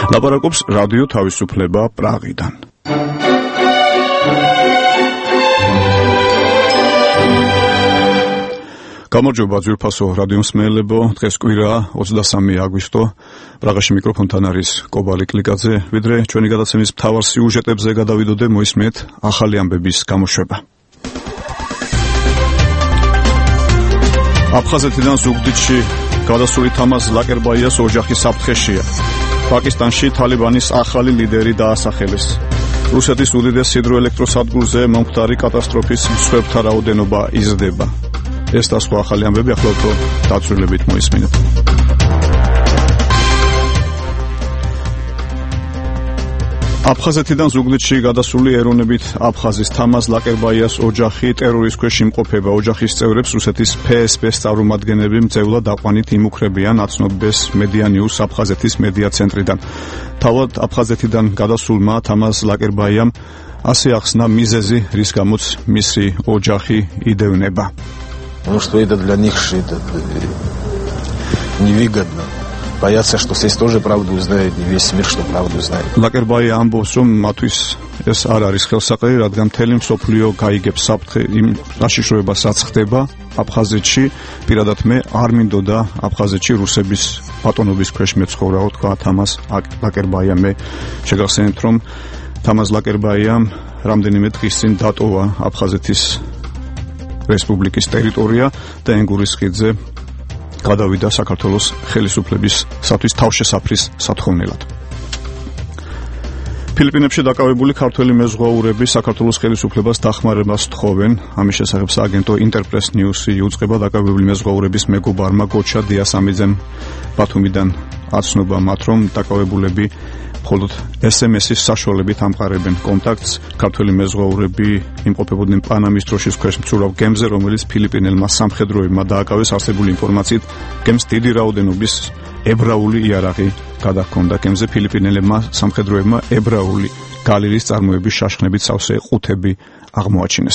ლაპარაკობს რადიო თავისუფლება პრაღიდან. გამარჯობა ძვირფასო რადიო მსმენელებო, დღეს კვირაა 23 აგვისტო. პრაღაში მიკროფონთან არის კობალი კლიკაძე. ვიდრე ჩვენი გადაცემის მთავარ სიუჟეტებზე გადავიდოდე, მოისმენთ ახალი ამბების გამოშვება. აფხაზეთიდან ზუგდიდში გადასული თამაზ ლაკერბაიას ოჯახი საფრთხეშია. პაკისტანში თალიბანის ახალი ლიდერი დაასახელეს. რუსეთის უდიდეს ჰიდროელექტროსადგურზე მომხდარი კატასტროფის მსხვერპლთა რაოდენობა იზრდება. ეს და სხვა ახალი ამბები ახლა უფრო დაწვრილებით მოისმინეთ. აფხაზეთიდან ზუგდიდში გადასული ეროვნებით აფხაზის თამაზ ლაკერბაიას ოჯახი ტერორის ქვეშ იმყოფება. ოჯახის წევრებს რუსეთის ფსბ-ს წარმომადგენლები მძევლად აყვანით იმუქრებიან აცნობეს მედია ნიუს აფხაზეთის მედია ცენტრიდან. თავად აფხაზეთიდან გადასულმა თამაზ ლაკერბაიამ ასე ახსნა მიზეზი, რის გამოც მისი ოჯახი იდევნება. Потому что это для них невыгодно. Боятся, что здесь тоже правду узнают, не весь мир, что правду знает. ლაკერბაი ამბობს, რომ მათთვის ეს არ არის ხელსაყრელი, რადგან მთელი მსოფლიო გაიგებს საფრთხე იმ საშიშროებასაც ხდება აფხაზეთში. პირადად მე არ მინდოდა აფხაზეთში რუსების ბატონობის ქვეშ მეცხოვრაო, თქვა თამაზ ლაკერბაიამ. მე შეგახსენებთ, რომ თამაზ ლაკერბაიამ რამდენიმე დღის წინ დატოვა აფხაზეთის რესპუბლიკის ტერიტორია და ენგურის ხიდზე გადავიდა საქართველოს ხელისუფლებისათვის თავშესაფრის სათხოვნელად. ფილიპინებში დაკავებული ქართველი მეზღვაურები საქართველოს ხელისუფლებას დახმარებას თხოვენ. ამის შესახებ სააგენტო ინტერპრეს ნიუსი იუწყება დაკავებული მეზღვაურების მეგობარმა გოჩა დიასამიძემ ბათუმიდან აცნობა მათ, რომ დაკავებულები მხოლოდ SMS-ის საშუალებით ამყარებენ კონტაქტს. ქართველი მეზღვაურები იმყოფებოდნენ პანამის დროშის ქვეშ მცურავ გემზე, რომელიც ფილიპინელმა სამხედროებმა დააკავეს. არსებული ინფორმაციით გემს დიდი რაოდენობის ებრაული იარაღი გადაჰქონდა. გემზე ფილიპინელებმა სამხედროებმა ებრაული გალილის წარმოების შაშხნებით სავსე ყუთები აღმოაჩინეს.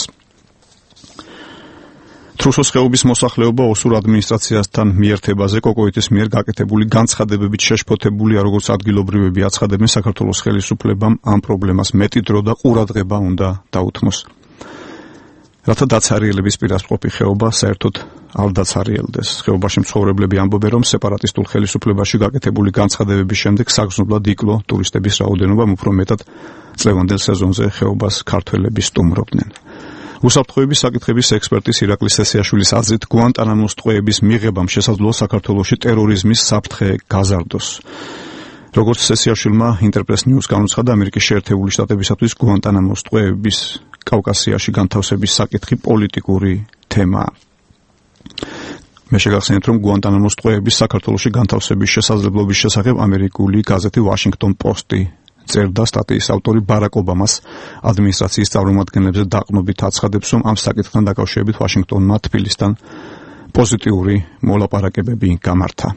თრუსოს ხეობის მოსახლეობა ოსურ ადმინისტრაციასთან მიერთებაზე კოკოიტის მიერ გაკეთებული განცხადებებით შეშფოთებულია, როგორც ადგილობრივები აცხადებენ, საქართველოს ხელისუფლებამ ამ პრობლემას მეტი დრო და ყურადღება უნდა დაუთმოს. რათა დაცარიელების პირასპყოფი ხეობა საერთოდ არ დაცარიელდეს. ხეობაში მცხოვრებლები ამბობენ, რომ სეპარატისტულ ხელისუფლებაში გაკეთებული განცხადებების შემდეგ საგრძნობლად იკლო ტურისტების რაოდენობა, უფრო მეტად წლევანდელ სეზონზე ხეობას ქართველები სტუმრობდნენ. უსაფრთხოების საკითხების ექსპერტის ირაკლი სესიაშვილის აზრით, გუანტანამოს ტყვეების მიღებამ შესაძლოა საქართველოში ტერორიზმის საფრთხე გაზარდოს. როგორც სესიაშვილმა ინტერპრეს ნიუს განუცხადა, ამერიკის შეერთებული შტატებისათვის გუანტანამოს ტყვეების კავკასიაში განთავსების საკითხი პოლიტიკური თემაა. მე შეგახსენებთ, რომ გუანტანამოს ტყვეების საქართველოში განთავსების შესაძლებლობის შესახებ ამერიკული გაზეთი ვაშინგტონ პოსტი წერდა. სტატიის ავტორი ბარაკ ობამას ადმინისტრაციის წარმომადგენლებზე დაყრდნობით აცხადებს, რომ ამ საკითხთან დაკავშირებით ვაშინგტონმა თბილისთან პოზიტიური მოლაპარაკებები გამართა.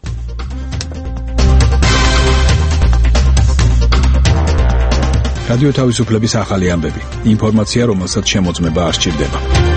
რადიო თავისუფლების ახალი ამბები. ინფორმაცია, რომელსაც შემოწმება არ სჭირდება.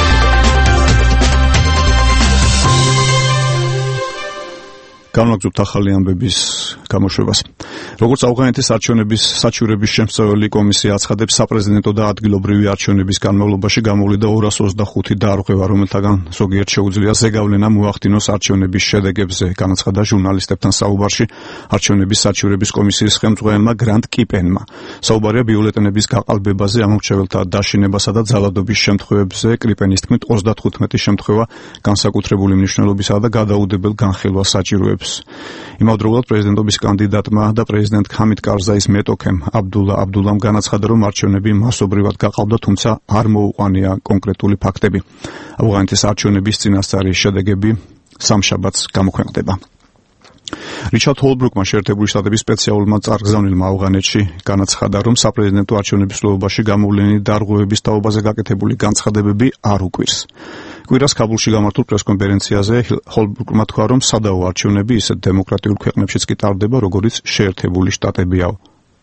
განვაგრძობთ ახალი ამბების გამოშვებას. როგორც ავღანეთის არჩევნების საჩივრების შემსწავლელი კომისია აცხადებს, საპრეზიდენტო და ადგილობრივი არჩევნების განმავლობაში გამოვლინდა 225 დარღვევა, რომელთაგან ზოგიერთ შეუძლია ზეგავლენა მოახდინოს არჩევნების შედეგებზე, განაცხადა ჟურნალისტებთან საუბარში არჩევნების საჩივრების კომისიის ხელმძღვანელმა გრანტ კიპენმა. საუბარია ბიულეტენების გაყალბებაზე, ამორჩეველთა დაშინებასა და ძალადობის შემთხვევებზე. კიპენის თქმით, 35 შემთხვევა განსაკუთრებული მნიშვნელობისაა და გადაუდებელ განხილვას საჭიროებს. იმავდროულად პრეზიდენტობის კანდიდატმა და პრეზიდენტ ჰამიდ კარზაის მეტოქემ აბდულა აბდულამ განაცხადა, რომ არჩევნები მასობრივად გაყავდა, თუმცა არ მოუყვანია კონკრეტული ფაქტები. ავღანეთის არჩევნების წინასწარი შედეგები სამშაბათს გამოქვეყნდება. რიჩარდ ჰოლბრუკმა შეერთებული შტატების სპეციალურმა წარგზავნილმა ავღანეთში განაცხადა, რომ საპრეზიდენტო არჩევნების მსვლელობაში გამოვლენილი დარღვევების თაობაზე გაკეთებული განცხადებები არ უკვირს. კვირას ქაბულში გამართულ პრესკონფერენციაზე ჰოლბრუკმა თქვა, რომ სადაო არჩევნები ისეთ დემოკრატიულ ქვეყნებშიც კი ტარდება, როგორიც შეერთებული შტატებია.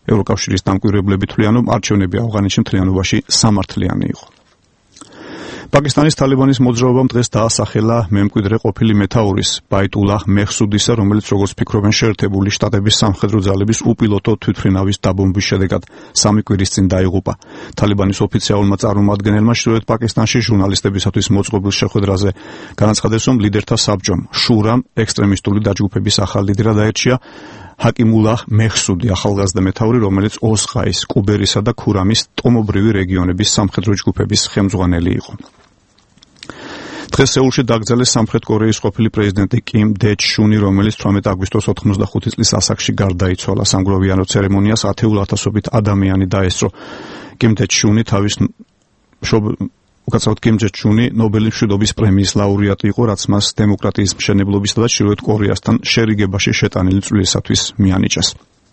ევროკავშირის დამკვირვებლები თვლიან, რომ არჩევნები ავღანეთში მთლიანობაში სამართლიანი იყო. პაკისტანის თალიბანის მოძრაობამ დღეს დაასახელა მემკვიდრე ყოფილი მეთაურის ბაიტულაჰ მეჰსუდისა, რომელიც როგორც ფიქრობენ შეერთებული შტატების სამხედრო ძალების უპილოტო თვითმფრინავის დაბომბვის შედეგად 3 კვირის წინ დაიღუპა. თალიბანის ოფიციალურმა წარმომადგენელმა ჩრდილოეთ პაკისტანში ჟურნალისტებისათვის მოწყობილ შეხვედრაზე განაცხადეს, რომ ლიდერთა საბჭომ შურამ ექსტრემისტული დაჯგუფების ახალ ლიდერად აერჩია ჰაკიმულაჰ მეჰსუდი, ახალგაზრდა მეთაური, რომელიც ოსყაის, კუბერისა და ქურამის ტომობრივი რეგიონების სამხედრო ჯგუფების ხელმძღვანელი იყო. დღეს სეულში დაკრძალეს სამხრეთ კორეის ყოფილი პრეზიდენტი კიმ დე ჩუნი, რომელიც 18 აგვისტოს 85 წლის ასაკში გარდაიცვალა. სამგროვიანო ცერემონიას ათეულ ათასობით ადამიანი დაესწრო. კიმ დე ჩუნი კიმ დე ჩუნი ნობელის მშვიდობის პრემიის ლაურეატი იყო, რაც მას დემოკრატიის მშენებლობისა და ჩრდილოეთ კორეასთან შერიგებაში შეტანილი წვლილისათვის მიანიჭეს.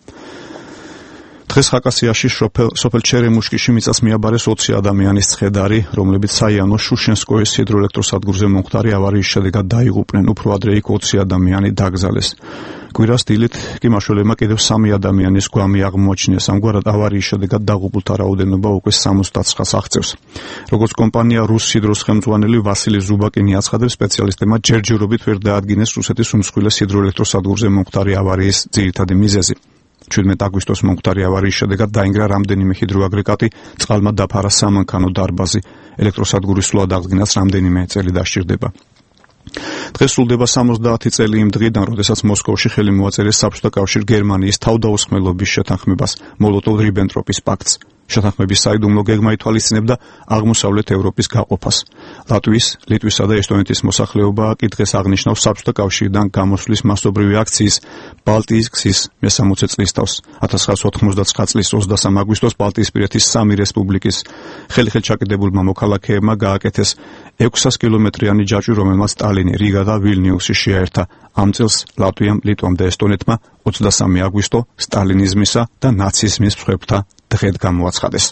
დღეს ხაკასიაში სოფელ ჩერემუშკიში მიწას მიაბარეს 20 ადამიანის ცხედარი, რომლებიც საიანოს შუშენსკოის ჰიდროელექტროსადგურზე მომხდარი ავარიის შედეგად დაიღუპნენ. უფრო ადრე იქ 20 ადამიანი დაკრძალეს. კვირას დილით კი მაშველებმა კიდევ 3 ადამიანის გვამი აღმოაჩინეს. ამგვარად ავარიის შედეგად დაღუპულთა რაოდენობა უკვე 69-ს აღწევს. როგორც კომპანია რუს ჰიდროს ხელმძღვანელი ვასილი ზუბაკინი აცხადებს, სპეციალისტებმა ჯერჯერობით ვერ დაადგინეს რუსეთის უმსხვილეს ჰიდროელექტროსადგურზე მომხდარი ავარიის ძირითადი მიზეზი. 17 აგვისტოს მომხდარი ავარიის შედეგად დაინგრა რამდენიმე ჰიდროაგრეგატი, წყალმა დაფარა სამანქანო დარბაზი. ელექტროსადგურის სრულად აღდგენას რამდენიმე წელი დასჭირდება. დღეს სრულდება 70 წელი იმ დღიდან, როდესაც მოსკოვში ხელი მოაწერეს საბჭოთა კავშირ გერმანიის თავდაუსხმელობის შეთანხმებას, მოლოტოვ-რიბენტროპის პაქტს. შეთანხმების საიდუმლო გეგმა ითვალისწინებდა აღმოსავლეთ ევროპის გაყოფას. ლატვიის, ლიტვისა და ესტონეთის მოსახლეობა კი დღეს აღნიშნავს საბჭოთა კავშირიდან გამოსვლის მასობრივი აქციის ბალტიის გზის მე-60 წლის თავს. 1989 წლის 23 აგვისტოს ბალტიისპირეთის 3 რესპუბლიკის ხელჩაკიდებულმა მოქალაქეებმა გააკეთეს 600 კილომეტრიანი ჯაჭვი, რომელმაც სტალინი, რიგა და ვილნიუსი შეაერთა. ამ წელს ლატვიამ, ლიტვამ და ესტონეთმა 23 აგვისტო სტალინიზმისა და ნაციზმის მსხვერპლთა დღედ გამოაცხადეს.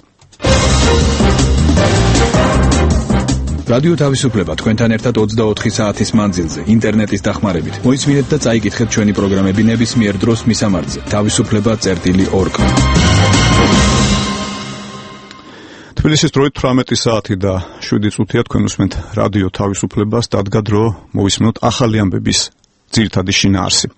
რადიო თავისუფლება თქვენთან ერთად 24 საათის მანძილზე ინტერნეტის დახმარებით. მოისმინეთ და წაიკითხეთ ჩვენი პროგრამები ნებისმიერ დროს მისამართზე თავისუფლება.org. თბილისის დროით 18 საათი და 7 წუთია, თქვენ უსმენთ რადიო თავისუფლებას. დადგა დრო მოვისმინოთ ახალი ამბების ძირითადი შინაარსი.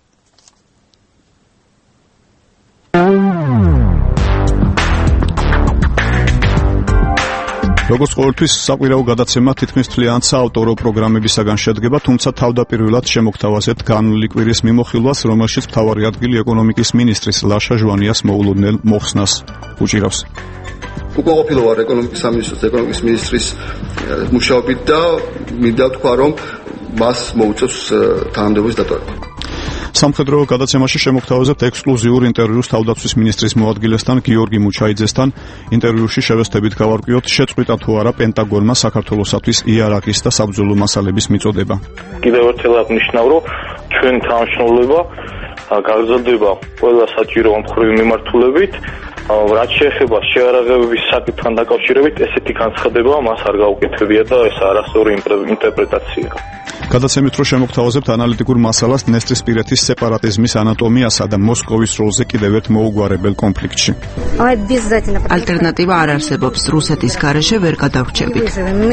როგორც ყოველთვის, საკვირაო გადაცემა თითქმის მთლიანად საავტორო პროგრამებისაგან შედგება, თუმცა თავდაპირველად შემოგთავაზებთ განვლილი კვირის მიმოხილვას, რომელშიც მთავარი ადგილი ეკონომიკის მინისტრის ლაშა ჟვანიას მოულოდნელ მოხსნას უჭირავს. უკვე ყოფილი ვარ ეკონომიკის მინისტრის მუშაობით და მინდა ვთქვა, რომ მას მოუწევს თანამდებობის დატოვება. სამხედრო გადაცემაში შემოგთავაზებთ ექსკლუზიურ ინტერვიუს თავდაცვის მინისტრის მოადგილესთან გიორგი მუჩაიძესთან. ინტერვიუში შევესწრებით გავარკვიოთ, შეწყვიტა თუ არა პენტაგონმა საქართველოსათვის იარაღის და საბრძოლო მასალების მიწოდება. კიდევ ერთხელ აღნიშნავ, რომ ჩვენი თანამშრომლობა გაგრძელდება ყველა საჭირო მხრივი მიმართულებით. რაც შეეხება შეარაღებების საკითხთან დაკავშირებით, ესეთი განცხადება მას არ გაუკეთებია და ეს არასწორი ინტერპრეტაციაა. გადაცემით რო შემოგთავაზებთ ანალიტიკურ მასალას დნესტრისპირეთის სეპარატიზმის ანატომიასა და მოსკოვის როლზე კიდევ ერთ მოუგვარებელ კონფლიქტში. ალტერნატივა არ არსებობს, რუსეთის გარეშე ვერ გადავრჩებით.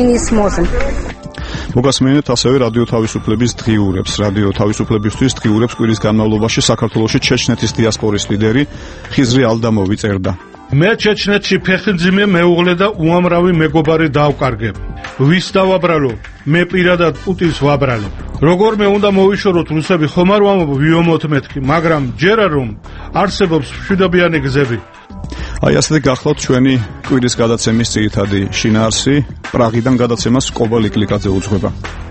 მოგასმენთ ასევე რადიო თავისუფლების დღიურებს. რადიო თავისუფლებისთვის დღიურებს კვირის განმავლობაში საქართველოში ჩეჩნეთის დიასპორის ლიდერი ხიზრი ალდამოვი წერდა. მე ჩეჩნეთში ფეხმძიმე მეუღლე და უამრავი მეგობარი დავკარგებ. ვის დავაბრალო? მე პირადად პუტინს ვაბრალო. როგორმე უნდა მოვიშოროთ რუსები, ხომ არ ვიომოთ მეთქი, მაგრამ ჯერა რომ არსებობს მშვიდობიანი გზები. აი ასეთი გახლავთ ჩვენი კვირის გადაცემის ძირითადი შინაარსი. პრაღიდან გადაცემას კობა ლიკლიკაძე უძღვება.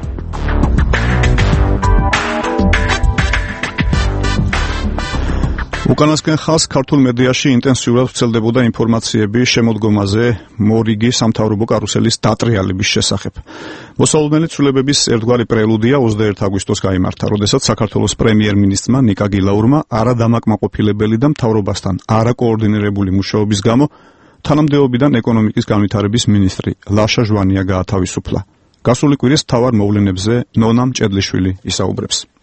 უკანასკენ ხალხს ქართულ მედიაში ინტენსიურად ვრცელდებოდა ინფორმაციები შემოდგომაზე მორიგი სამთავრობო კარუსელის დატრიალების შესახებ. მოსალოდნელი ცვლილებების ერთგვარი პრელუდია 21 აგვისტოს გაიმართა, როდესაც საქართველოს პრემიერ-მინისტრმა ნიკა გილაურმა არადამაკმაყოფილებელი და მთავრობასთან არაკოორდინირებული მუშაობის გამო თანამდებობიდან ეკონომიკის განვითარების მინისტრი ლაშა ჟვანია გაათავისუფლა. გასული კვირის მთავარ მოვლენებზე ნონა მჭედლიშვილი ისაუბრებს.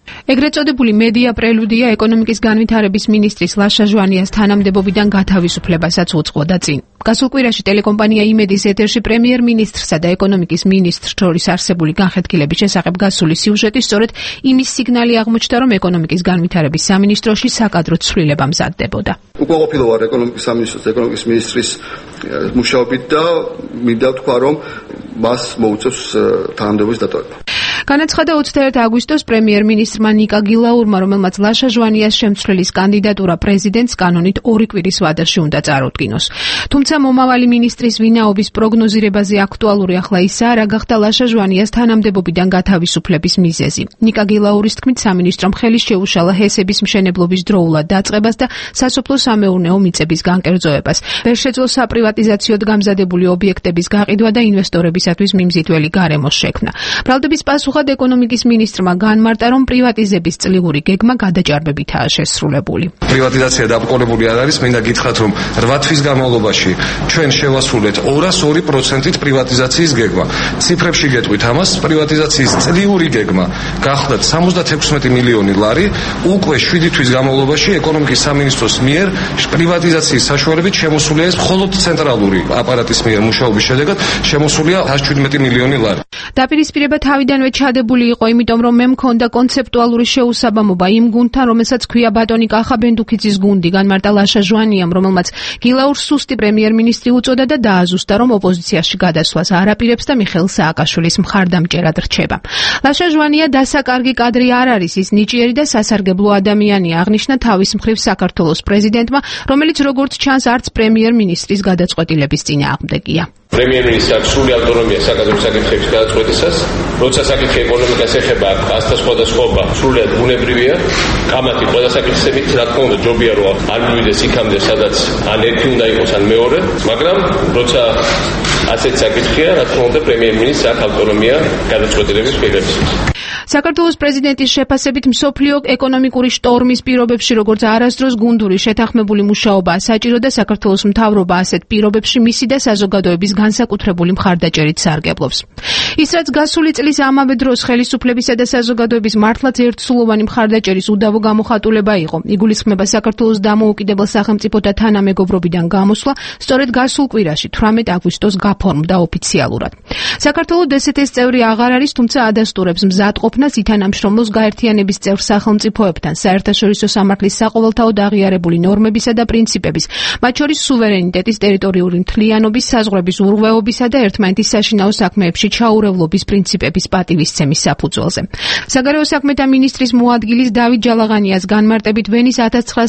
ეგრეთ წოდებული მედია პრელუდია ეკონომიკის განვითარების მინისტრის ლაშა ჟვანიას თანამდებობიდან გათავისუფლებასაც უძღვოდა წინ. გასულ კვირაში ტელეკომპანია იმედის ეთერში პრემიერ-მინისტრსა და ეკონომიკის მინისტრს შორის არსებული განხეთქილების შესახებ გასული სიუჟეტი სწორედ იმის სიგნალი აღმოჩნდა, რომ ეკონომიკის განვითარების სამინისტროში საკადრო ცვლილება მზადდებოდა. უკუყოფილო ვარ ეკონომიკის სამინისტროს და ეკონომიკის მინისტრის მუშაობით და მინდა ვთქვა, რომ მას მოუწევს თანამდებობის დატოვება. განაცხადა 21 აგვისტოს პრემიერ-მინისტრმა ნიკა გილაურმა, რომელმაც ლაშა ჟვანიას შემცვლის კანდიდატურა პრეზიდენტს კანონით 2 კვირის ვადაში უნდა წარუდგინოს. თუმცა მომავალი მინისტრის ვინაობის პროგნოზირებაზე აქტუალური ახლა ისაა, რა გახდა ლაშა ჟვანიას თანამდებობიდან გათავისუფლების მიზეზი. ნიკა გილაურის თქმით, სამინისტრომ ხელი შეუშალა ჰესების მშენებლობის დროულად დაწყებას და სასოფლო-სამეურნეო მიწების განკერძოებას. ვერ შეძლო საპრივატიზაციოდ გამზადებული ობიექტების გაყიდვა და ინვესტორებისათვის მიმზიდველი გარემოს შექმნა. ბრალდების პასუხად ეკონომიკის მინისტრმა განმარტა, რომ პრივატიზების წლიური გეგმა გადაჭარბებითაა შესრულებული. პრივატიზაცია დაბრკოლებული არ არის, მინდა გითხრათ, რომ 8 თვის განმავლობაში ჩვენ შევასრულეთ 202%-ით პრივატიზაციის გეგმა. ციფრებში გეტყვით ამას, პრივატიზაციის წლიური გეგმა გახლდათ 76 მილიონი ლარი, უკვე 7 თვის განმავლობაში ეკონომიკის სამინისტროს მიერ პრივატიზაციის საშუალებით შემოსულია ეს მხოლოდ ცენტრალური აპარატის მიერ მუშაობის შედეგად შემოსულია 117 მილიონი ლარი. დაპირისპირება თავიდანვე ჩადებული იყო, იმიტომ რომ მე მქონდა კონცეპტუალური შეუსაბამობა იმ გუნდთან, რომელსაც ქვია ბატონი კახა ბენდუქიძის გუნდი, განმარტა ლაშა ჟვანიამ, რომელმაც გილაურს სუსტი პრემიერ-მინისტრი უწოდა და დააზუსტა, რომ ოპოზიციაში გადასვლას არ აპირებს და მიხეილ სააკაშვილის მხარდამჭერად რჩება. ლაშა ჟვანია დასაკარგი კადრი არ არის, ის ნიჭიერი და სასარგებლო ადამიანია, აღნიშნა თავის მხრივ საქართველოს პრეზიდენტმა, რომელიც როგორც ჩანს არც პრემიერ-მინისტრის გადაწყვეტილების წინააღმდეგია. პრემიერ-მინისტრს აქვს სრული ავტონომია საკადრო საკითხების გადაწყვეტისას, როცა საკითხი ეკონომიკას ეხება, ასთა სხვადასხვაობა სრულად ბუნებრივია, გამათი ყველა საკითხებით, რა თქმა უნდა, ჯობია რომ არ მივიდეს იქამდე, სადაც ან ერთი უნდა იყოს, ან მეორე, მაგრამ როცა ასეთ საკითხია, რა თქმა უნდა, პრემიერ-მინისტრს აქვს ავტონომია გადაწყვეტილების მიღებისას. საქართველოს პრეზიდენტის შეფასებით მსოფლიო ეკონომიკური შტორმის პირობებში, როგორც არასდროს გუნდური შეთანხმებული მუშაობაა საჭირო და საქართველოს მთავრობა ასეთ პირობებში მისი და საზოგადოების განსაკუთრებული მხარდაჭერით სარგებლობს. ის რაც გასული წლის ამავე დროს ხელისუფლებისა და საზოგადოების მართლაც ერთსულოვანი მხარდაჭერის უდავო გამოხატულება იყო. იგულისხმება საქართველოს დამოუკიდებელ სახელმწიფოთა თანამეგობრობიდან გამოსვლა სწორედ გასულ კვირაში 18 აგვისტოს გაფორმდა ოფიციალურად. საქართველოს DST-ის წევრი აღარ არის, თუმცა ადასტურებს მზადყოფნას ითანამშრომლოს გაერთიანების წევრ სახელმწიფოებთან საერთაშორისო სამართლის საყოველთაოდ აღიარებული ნორმებისა და პრინციპების, მათ შორის სუვერენიტეტის, ტერიტორიული მთლიანობის, საზღვრების ურღვეობისა და ერთმანეთის საშინაო საქმეებში ჩაურევლობის პრინციპების პატივისცემის საფუძველზე. საგარეო საქმეთა მინისტრის მოადგილის დავით ჯალაღანიას განმარტებით, ვენის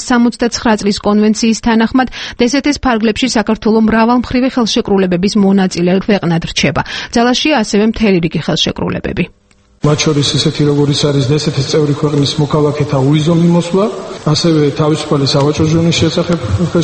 1969 წლის კონვენციის თანახმად DST-ის ფარგლებში საქართველოს მრავალმხრივი ხელშეკრულებების მონაწილე ქვეყნად რჩება. ძალაშია ასევე მთელი რიგი ხელშეკრულებები. მათ შორის ისეთი როგორიც არის DST-ის წევრი ქვეყნის მოქალაქეთა უიზომი მოსვლა, ასევე თავისუფალი სავაჭრო ზონის შესახებ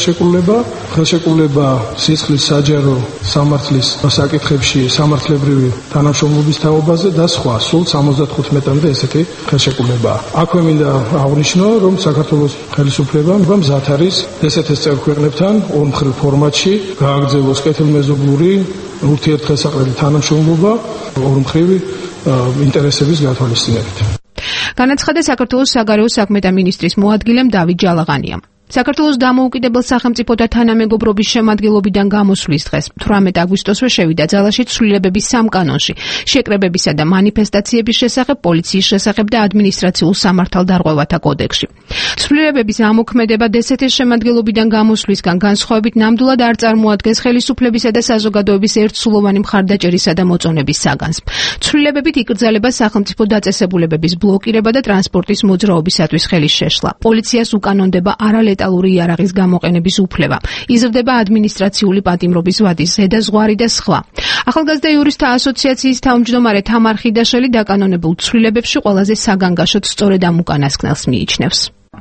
ხელშეკრულება სისხლის საჯარო სამართლის საკითხებში სამართლებრივი თანამშრომლობის თაობაზე და სხვა, სულ 75-მდე ესეთი ხელშეკრულებაა. აქვე მინდა აღვნიშნო, რომ საქართველოს ხელისუფლებამ მზად არის DST-ის წევრ ქვეყნებთან ორმხრივ ფორმატში გააგრძელოს კეთილმეზობლური ურთიერთგასაყრელი თანამშრომლობა ორმხრივი ინტერესების გათვალისწინებით. განაცხადა საქართველოს საგარეო საქმეთა მინისტრის მოადგილემ დავით ჯალაღანიამ. საქართველოს დამოუკიდებელ სახელმწიფოთა თანამეგობრობის შემადგენლობიდან გამოსვლის დღეს 18 აგვისტოსვე შევიდა ძალაში ცვლილებების სამ კანონში: შეკრებებისა და მანიფესტაციების შესახებ, პოლიციის შესახებ და ადმინისტრაციულ სამართალდარღვევათა კოდექსში. ცვლილებების ამოქმედება DST-ის შემადგენლობიდან გამოსვლისგან განსხვავებით ნამდვილად არ წარმოადგენს ხელისუფლებისა და საზოგადოების ერთსულოვანი მხარდაჭერისა და მოწონების საგანს. ცვლილებებით იკრძალება სახელმწიფო დაწესებულებების ბლოკირება და ტრანსპორტის მოძრაობისათვის ხელის შეშლა. პოლიციას უკანონდება არალეტალური იარაღის გამოყენების უფლება. იზრდება ადმინისტრაციული პატიმრობის ვადის ზედაზღვარი და სხვა. ახალგაზრდა იურისტთა ასოციაციის თავმჯდომარე თამარ ხიდაშელი დაკანონებულ ცვლილებებში ყველაზე საგანგაშოდ სწორედ ამ უკანასკნელს მიიჩნევს.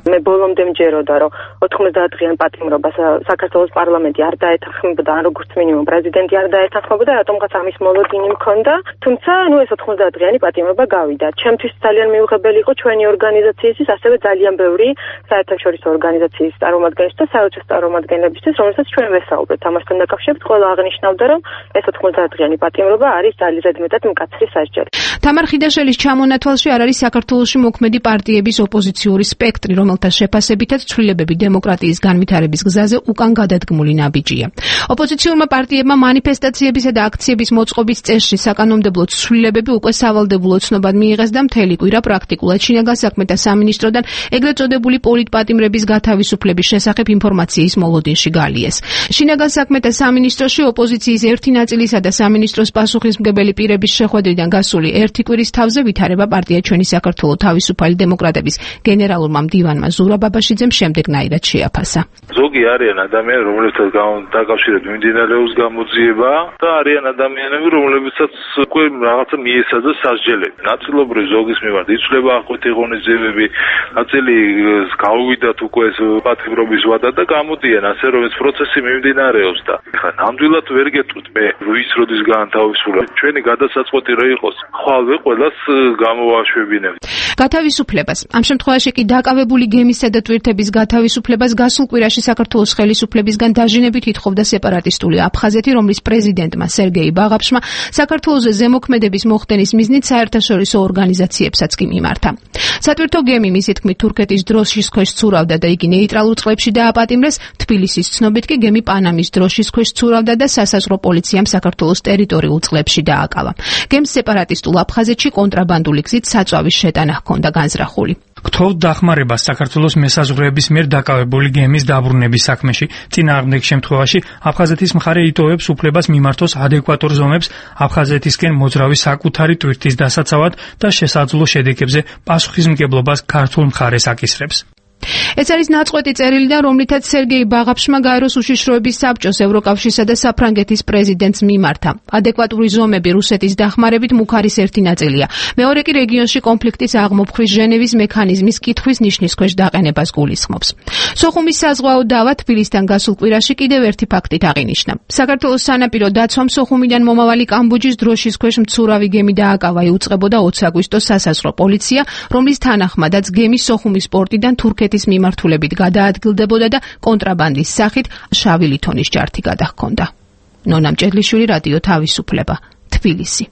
მე ბოლომდე მჯეროდა, რომ 90-დღიანი პატიმრობა საქართველოს პარლამენტი არ დაეთანხმებოდა, ან როგორც მინიმუმ პრეზიდენტი არ დაეთანხმებოდა, რატომღაც ამის მოლოდინი მქონდა. თუმცა, ეს 90-დღიანი პატიმრობა გავიდა. ჩემთვის ძალიან მიუღებელი იყო ჩვენი ორგანიზაციისთვის, ასევე ძალიან ბევრი საერთაშორისო ორგანიზაციის წარმომადგენლების და საერთაშორისო წარმომადგენლებისთვის, რომელსაც ჩვენ ვესაუბრეთ ამასთან დაკავშირებით, ყველა აღნიშნავდა, რომ ეს 90-დღიანი პატიმრობა არის ძალიან მეტად მკაცრი სასჯელი. თამარ ხიდაშელის ჩამონათვალში არ არის საქართველოში მოქმედი პარტიების ოპოზიციური სპექტრი, რომელთა შეფასებითაც ცვლილებები დემოკრატიის განვითარების გზაზე უკან გადადგმული ნაბიჯია. ოპოზიციურმა პარტიებმა მანიფესტაციებისა და აქციების მოწყობის წესში საკანონმდებლო ცვლილებები უკვე სავალდებულო ცნობად მიიღეს და მთელი კვირა პრაქტიკულად შინაგან საქმეთა სამინისტროდან ეგრეთ წოდებული პოლიტპატიმრების გათავისუფლების შესახებ ინფორმაციის მოლოდინში გალიეს. შინაგან საქმეთა სამინისტროში ოპოზიციის ერთი ნაწილისა და სამინისტროს პასუხისმგებელი პირების შეხვედრიდან გასული ერთი კვირის თავზე ვითარება პარტია ჩვენი საქართველო თავისუფალი დემოკრატების გენერალურმა მდივანმა ზურაბ ბაბაშიძემ შემდეგნაირად შეაფასა. ზოგი არიან ადამიანები, რომლებსაც დაკავშირებით მიმდინარეობს გამოძიება და არიან ადამიანები, რომლებსაც უკვე რაღაცა მიესაძა სასჯელები. ნაწილობრივ ზოგის მიმართ იცვლება აღკვეთი ღონისძიებები, ნაწილი გავუვიდათ უკვე ეს პატიმრობის ვადა და გამოდიან, ასე რომ ეს პროცესი მიმდინარეობს და ხა ნამდვილად ვერ გეტყვით მე ვის როდის განთავისუფლება. ჩვენი გადასაწყვეტი რა იყოს, ხვალვე ყველას გამოვაშვებინებთ. გათავისუფლებას, ამ შემთხვევაში კი დაკავებული გემისა და ტვირთების გათავისუფლებას გასულ კვირაში საქართველოს ხელისუფლებისგან დაჟინებით ითხოვდა სეპარატისტული აფხაზეთი, რომლის პრეზიდენტმა სერგეი ბაღაფშმა საქართველოს ზემოქმედების მოხდენის მიზნით საერთაშორისო ორგანიზაციებსაც კი მიმართა. სატვირთო გემი მისი თქმით თურქეთის დროშის ქვეშ ცურავდა და იგი ნეიტრალურ წყლებში დააპატიმრეს, თბილისის ცნობით კი გემი პანამის დროშის ქვეშ ცურავდა და სასაზღვრო პოლიციამ საქართველოს ტერიტორიულ წყლებში დააკავა. გემს სეპარატისტულ აფხაზეთში კონტრაბანდული გზით საწვავის შეტანა ჰქონდა განზრახული. გთხოვთ დახმარებას საქართველოს მესაზღვრეების მიერ დაკავებული გემის დაბრუნების საქმეში. წინააღმდეგ შემთხვევაში აფხაზეთის მხარე იტოვებს უფლებას მიმართოს ადეკვატურ ზომებს აფხაზეთისკენ მოძრავი საკუთარი ტვირთის დასაცავად და შესაძლო შედეგებზე პასუხისმგებლობას ქართულ მხარეს აკისრებს. ეს არის ნაწყვეტი წერილიდან, რომლითაც სერგეი ბაღაფშმა გაეროს უშიშროების საბჭოს, ევროკავშირსა და საფრანგეთის პრეზიდენტს მიმართა. ადეკვატური ზომები რუსეთის დახმარებით მუქარის ერთი ნაწილია. მეორე კი რეგიონში კონფლიქტის აღმოფხვის ჟენევის მექანიზმის კითხვის ნიშნის ქვეშ დაყენებას გულისხმობს. სოხუმის საზღვაო დავა თბილისთან გასულ კვირაში კიდევ ერთი ფაქტით აღინიშნა. საქართველოს სანაპირო დაცვამ სოხუმიდან მომავალი კამბოჯის დროშის ქვეშ მცურავი გემი დააკავა, იუწყებოდა 20 აგვისტოს სასაზღვრო პოლიცია, რომლის თანახმადაც გემი სოხუმის პორტიდან თურქეთის მიმართულებით გადაადგილდებოდა და კონტრაბანდის სახით შავი ლითონის ჯართი გადაჰქონდა. ნონა მჭედლიშვილი, რადიო თავისუფლება, თბილისი.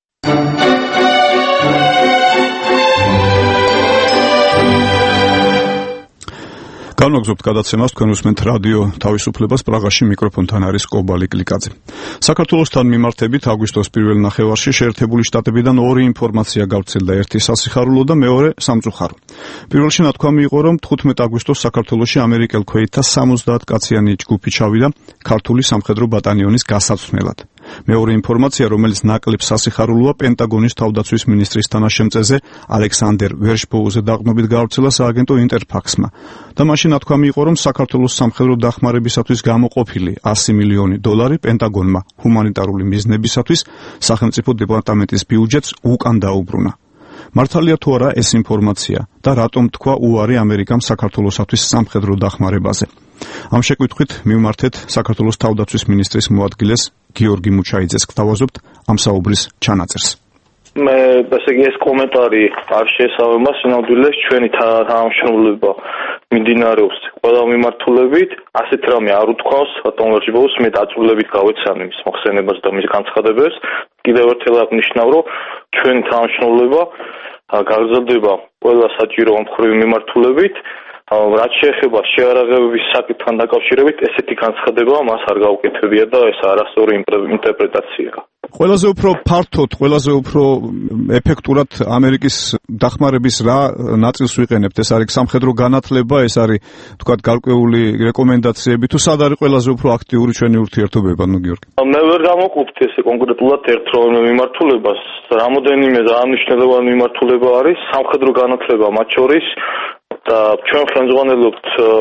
განვაგრძობთ გადაცემას, თქვენ უსმენთ რადიო თავისუფლებას, პრაღაში მიკროფონთან არის კობალი კლიკაძე. საქართველოსთან მიმართებით აგვისტოს პირველ ნახევარში შეერთებული შტატებიდან ორი ინფორმაცია გავრცელდა, ერთი სასიხარულო და მეორე სამწუხარო. პირველში ნათქვამი იყო, რომ 15 აგვისტოს საქართველოში ამერიკელ ქვეითთა 70 კაციანი ჯგუფი ჩავიდა ქართული სამხედრო ბატალიონის გასაცვლელად. მეორე ინფორმაცია, რომელიც ნაკლებ სასიხარულოა, პენტაგონის თავდაცვის მინისტრის თანაშემწეზე ალექსანდერ ვერშბოუზე დაყრდნობით გავრცელა სააგენტო ინტერფაქსმა და მაშინ ნათქვამი იყო, რომ საქართველოს სამხედრო დახმარებისათვის გამოყოფილი $100 მილიონი პენტაგონმა ჰუმანიტარული მიზნებისათვის სახელმწიფო დეპარტამენტის ბიუჯეტს უკან დაუბრუნა. მართალია თუ არა ეს ინფორმაცია და რატომ თქვა უარი ამერიკამ საქართველოსათვის სამხედრო დახმარებაზე? ამ შეკითხვით მივმართეთ საქართველოს თავდაცვის მინისტრის მოადგილეს გიორგი მუჩაიძეს, გთავაზობთ ამ საუბრის ჩანაწერს. მე ესე იგი ეს კომენტარი არ შეესაბამება სინამდვილეს ჩვენი თანამშრომლობა მიმდინარეობს ყველა მიმართულებით, ასეთ რამე არ უთქვავს ბატონ ვერშბოუს, მე დაწვრილებით გავეცანი მის მოხსენებას და მის განცხადებებს. კიდევ ერთხელ აღნიშნავ, რომ ჩვენი თანამშრომლობა გაგრძელდება ყველა საჭირო მხრივ მიმართულებით. რაც შეეხება შეარაღებების საკითხთან დაკავშირებით, ესეთი განცხადება მას არ გაუკეთებია და ეს არასწორი ინტერპრეტაციაა. ყველაზე უფრო ფართოდ, ყველაზე უფრო ეფექტურად ამერიკის დახმარების რა ნაწილს ვიყენებთ? ეს არის სამხედრო განათლება, ეს არის თქვათ გარკვეული რეკომენდაციები, თუ სად არის ყველაზე უფრო აქტიური ჩვენი ურთიერთობება, ნუ გიორგი? მე ვერ გამოვყოფთ ესე კონკრეტულად ერთ რომელიმე მიმართულებას, რამოდენიმე დაამნიშნელოვანი მიმართულება არის სამხედრო განათლება მათ შორის და ჩვენ ხელმძღვანელობთ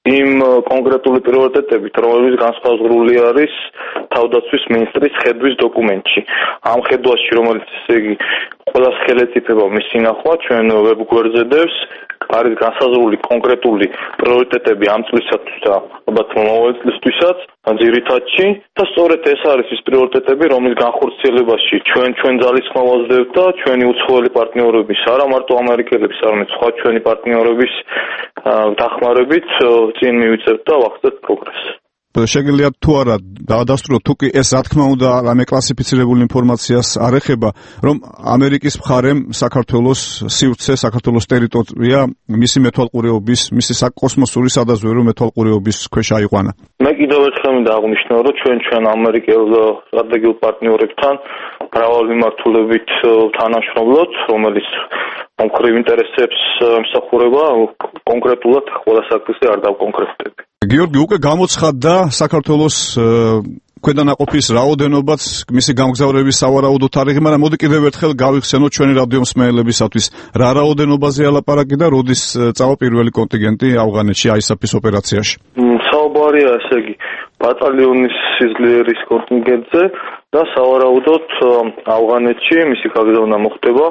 იმ კონკრეტული პრიორიტეტებით, რომლებიც განსხვავებული არის თავდაცვის მინისტრის ხედვის დოკუმენტში. ამ ხედვაში, რომელიც ესე იგი ყველა ხელისუფლება მის წინახვა ჩვენ ვებგვერდზე დევს, არის განსაზღვრული კონკრეტული პრიორიტეტები ამ წლისათვის და ალბათ მომავალ წლისთვისაც ძირითადში და სწორედ ეს არის ის პრიორიტეტები, რომლის განხორციელებაში ჩვენ ძალისხმევას ვდევთ და ჩვენი უცხოელი პარტნიორების, არა მარტო ამერიკელების, არამედ სხვა ჩვენი პარტნიორების დახმარებით წინ მივიწევთ და ვახდეთ პროგრესს. შეგიძლია თუ არა დაადასტუროთ თუ კი ეს რა თქმა უნდა რამე კლასიფიცირებული ინფორმაციას არ ეხება, რომ ამერიკის მხარემ საქართველოს სივრცე, საქართველოს ტერიტორია მისი მეთვალყურეობის, მისი საკოსმოსური სადაზვერვო მეთვალყურეობის ქვეშ აიყვანა. მე კიდევ ერთხელ მინდა აღვნიშნო, რომ ჩვენ ამერიკელ სტრატეგიულ პარტნიორებთან მრავალ მიმართულებით თანამშრომლობთ, რომელიც მომხრევ ინტერესებს ემსახურება, კონკრეტულად ყველა საკითხზე არ დავკონკრეტდები. გიორგი, უკვე გამოცხადდა საქართველოს ქვედანაყოფის რაოდენობაც, მისი გამგზავრების სავარაუდო თარიღი, მაგრამ მოდი კიდევ ერთხელ გავიხსენოთ ჩვენი რადიო მსმენელებისათვის, რა რაოდენობაზე ალაპარაკი და როდის წავა პირველი კონტინგენტი ავღანეთში ISAF-ის ოპერაციაში? საუბარია, ესე იგი, ბატალიონის სიძლიერის კონტინგენტზე და სავარაუდოდ ავღანეთში მისი გაგზავნა მოხდება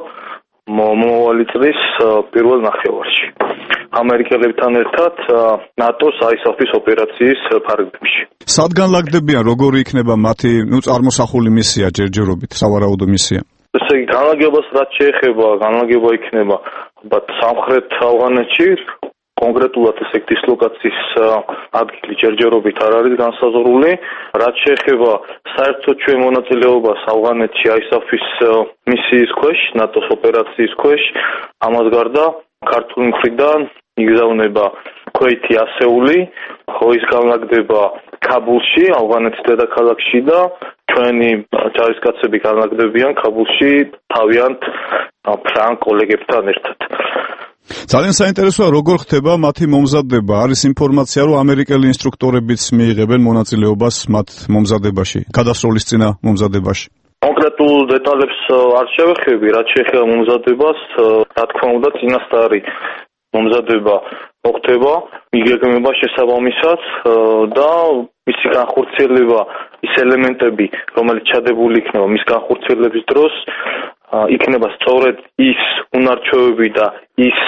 მომავალი წლის პირველ ნახევარში. ამერიკელებთან ერთად ნატოს ISAF-ის ოპერაციის ფარგლებში. სადგან ლაგდებიან, როგორი იქნება მათი წარმოსახული მისია ჯერჯერობით, სავარაუდო მისია? ესე იგი, განლაგებას რაც შეეხება, განლაგება იქნება სამხრეთ ავღანეთში, კონკრეტულად ესე დისლოკაციის ადგილი ჯერჯერობით არ არის განსაზღვრული. რაც შეეხება საერთო ჩვენ მონაწილეობას ავღანეთში ISAF-ის მისიის ქვეშ, ნატოს ოპერაციის ქვეშ, ამას გარდა ქართული მხრიდან იგზავნება ქვეითი ასეული, ხო ის განლაგდება ქაბულში, ავღანეთის დედაქალაქში და ჩვენი ჯარისკაცები განლაგდებიან ქაბულში თავიანთ ფრანგ კოლეგებთან ერთად. ძალიან საინტერესოა, როგორ ხდება მათი მომზადება. არის ინფორმაცია, რომ ამერიკელი ინსტრუქტორებიც მიიღებენ მონაწილეობას მათ მომზადებაში, გადასროლის წინა მომზადებაში. კონკრეტულ დეტალებს არ შევეხები, რაც შეეხება მომზადებას, რა თქმა უნდა, წინასწარი მომზადება მოხდება, იგეგმება შესაბამისად და მისი განხორციელება, ის ელემენტები, რომელიც ჩადებული იქნება მის განხორციელების დროს, იქნება სწორედ ის უნარჩვევები და ის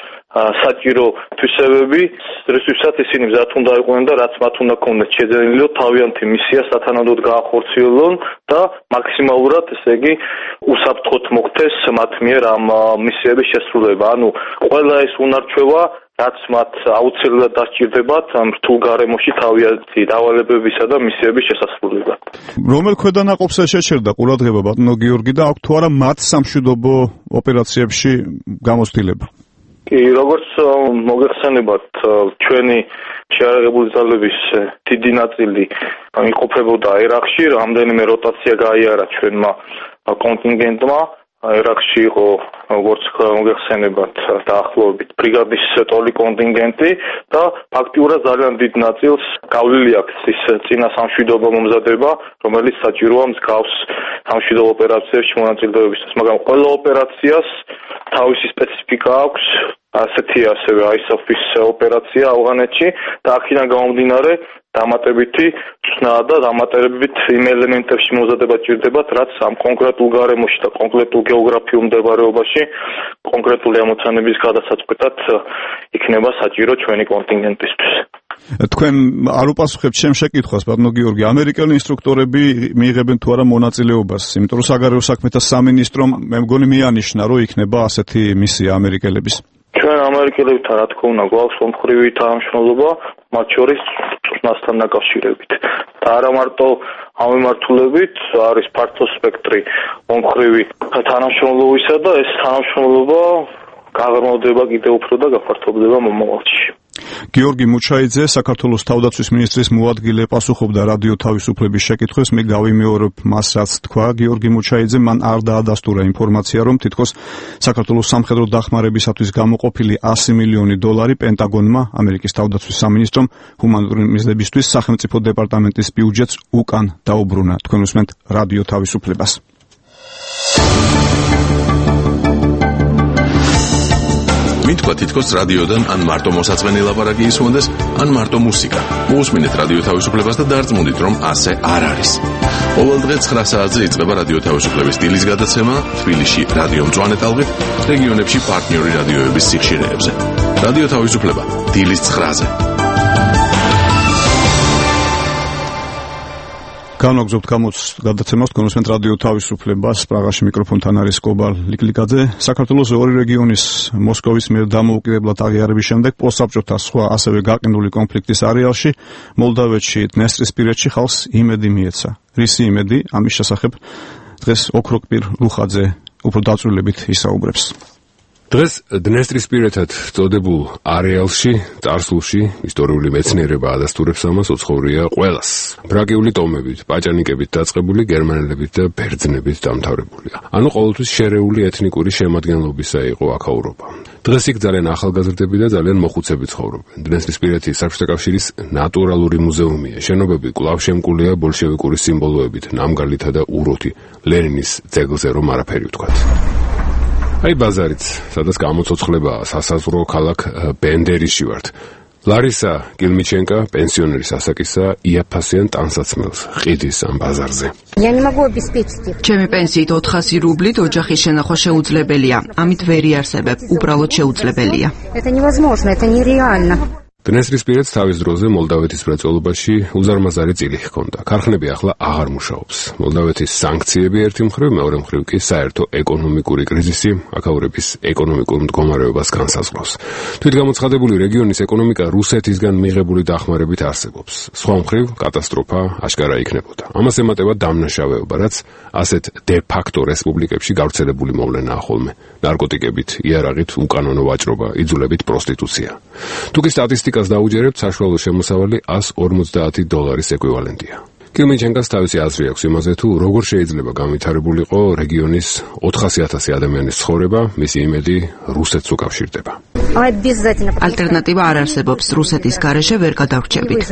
საჭირო თვისებები, რისთვისაც ისინი მზად უნდა იყვნენ და რაც მათ უნდა ქონდეს შეძენილი, თავიანთი მისია სათანადოდ გაახორციელონ და მაქსიმალურად, ესე იგი, უსაფრთხოდ მოხდეს მათ მიერ ამ მისიების შესრულება. ანუ ყველა ეს უნარჩვევა, რაც მათ აუცილებლად დასჭირდებათ რთულ გარემოში თავიანთი დავალებებისა და მისიების შესასრულებლად. რომელ ქვედანაყოფს შეჩერდა ყურადღება ბატონო გიორგი და აქვს თუ არა მათ სამშვიდობო ოპერაციებში გამოცდილება? კი, როგორც მოგეხსენებათ, ჩვენი შეიარაღებული ძალების დიდი ნაწილი იმყოფებოდა ერაყში, რამდენიმე როტაცია გაიარა ჩვენმა კონტინგენტმა. ერაყში იყო, როგორც მოგეხსენებათ, დაახლოებით ბრიგადის ტოლი კონტინგენტი და ფაქტიურად ძალიან დიდ ნაწილს გავლილი აქვს ის წინა სამშვიდობო მომზადება, რომელიც საჭიროა მსგავს სამშვიდობო ოპერაციებში მონაწილეობისთვის, მაგრამ ყველა ოპერაციას თავისი სპეციფიკა აქვს. ასეთი ასევე ISAF-ის ოპერაცია ავღანეთში და აქედან გამომდინარე დამატებითი ცნა და დამატებით იმ ელემენტებში მომზადება ჭირდებათ, რაც ამ კონკრეტულ გარემოში და კონკრეტულ გეოგრაფიულ მდებარეობაში კონკრეტული ამოცანების გადასაწყვეტად იქნება საჭირო ჩვენი კონტინგენტისთვის. თქვენ არ უპასუხებთ ჩემ შეკითხვას, ბატონო გიორგი, ამერიკელი ინსტრუქტორები მიიღებენ თუ არა მონაწილეობას, იმიტომ რომ საგარეო საქმეთა სამინისტრომ მე მგონი მიანიშნა, რომ იქნება ასეთი მისია ამერიკელების. ჩვენ ამერიკელებთან რა თქმა უნდა გვაქვს მომხრივი თანამშრომლობა, მათ შორის წვნასთან დაკავშირებით. და არა მარტო ამ მიმართულებით, არის ფართო სპექტრი მომხრივი თანამშრომლობისა და ეს თანამშრომლობა გაღრმავდება კიდევ უფრო და გაფართოვდება მომავალში. გიორგი მუჩაიძე, საქართველოს თავდაცვის მინისტრის მოადგილე, პასუხობდა რადიო თავისუფლების შეკითხვებს. მე გავიმეორებ მას, რაც თქვა გიორგი მუჩაიძე, მან არ დაადასტურა ინფორმაცია, რომ თითქოს საქართველოს სამხედრო დახმარებისათვის გამოყოფილი $100 მილიონი პენტაგონმა, ამერიკის თავდაცვის სამინისტრომ, ჰუმანიტარული მიზნებისთვის სახელმწიფო დეპარტამენტის ბიუჯეტს უკან დაუბრუნა. თქვენ უსმენთ რადიო თავისუფლებას. მითქვა თითქოს რადიოდან ან მარტო მოსაწყენი ლაპარაკი ისმონდეს, ან მარტო მუსიკა. მოусმინეთ რადიო თავისუფლებას და დარწმუნდით, რომ ასე არ არის. ყოველ დღე 9 საათზე იწყება რადიო თავისუფლების დილის გადაცემა თბილისში რადიო მწვანე ტალღით, რეგიონებში პარტნიორი რადიოების სიხშირეებზე. რადიო თავისუფლება დილის 9-ზე. განვაგრძობთ გადაცემას კონსვენტ რადიო თავისუფლებას. პრაღაში მიკროფონთან არის კობალ ლიკლიკაძე. საქართველოს ორი რეგიონის მოსკოვის მიერ დამოუკიდებლად აღიარების შემდეგ პოსტსაბჭოთა სხვა ასევე გაყინული კონფლიქტის არეალში მოლდავეთში დნესტრისპირეთში ხალხს იმედი მიეცა. რისი იმედი? ამის შესახებ დღეს ოქროკპირ ლუხაძე უფრო დაწვრილებით ისაუბრებს. დღეს დნესტრისპირეთად წოდებულ არეალში, წარსულში ისტორიული მეცნიერება ადასტურებს ამას უცხოვრია ყველას. ბრაკიული ტომებით, პაჭანიკებით დაწყებული გერმანელებით და ბერძნებით დამთავრებულია. ანუ ყოველთვის შერეული ეთნიკური შემადგენლობისა იყო აქაურობა. დღეს იქ ძალიან ახალგაზრდები და ძალიან მოხუცები ცხოვრობენ. დნესტრისპირეთი საბჭოთა კავშირის ნატურალური მუზეუმია. შენობები კვლავ შემკულია ბოლშევიკური სიმბოლოებით, ნამგალითა და უროთი, ლენინის ძეგლზე რომ არაფერი ვთქვათ. აი ბაზარიც, სადაც გამოცოცხლებაა სასაზღვრო ქალაქ ბენდერიში ვართ. ლარისა გილმიჩენკა პენსიონერის ასაკისა იაფასიან ტანსაცმელს ყიდის ამ ბაზარზე. ჩემი პენსიით 400 რუბლით ოჯახის შენახვა შეუძლებელია. ამით ვერ იარსებებ, უბრალოდ შეუძლებელია. დნესტრისპირეთს თავის დროზე მოლდავეთის მრეწველობაში უზარმაზარი წილი ჰქონდა. ქარხნები ახლა აღარ მუშაობს. მოლდავეთის სანქციები ერთი მხრივ, მეორე მხრივ კი საერთო ეკონომიკური კრიზისი აქაურების ეკონომიკურ მდგომარეობას განსაზღვრავს. თვითგამოცხადებული რეგიონის ეკონომიკა რუსეთისგან მიღებული დახმარებით არსებობს. სხვა მხრივ კატასტროფა აშკარა იქნებოდა. ამას ემატება დამნაშავეობა, რაც ასეთ დე-ფაქტო რესპუბლიკებში გავრცელებული მოვლენაა ხოლმე. ნარკოტიკებით, იარაღით, უკანონო ვაჭრობა, იძულებით პროსტიტუცია. თუ კი სტატისტიკას დაუჯერებთ, საშუალო შემოსავალი $150 ეკვივალენტია. გილმიჩენკას თავისი აზრი აქვს იმაზე, თუ როგორ შეიძლება განვითარებულიყო რეგიონის 400,000 ადამიანის ცხოვრება, მისი იმედი რუსეთს უკავშირდება. ალტერნატივა არ არსებობს, რუსეთის გარეშე ვერ გადავრჩებით.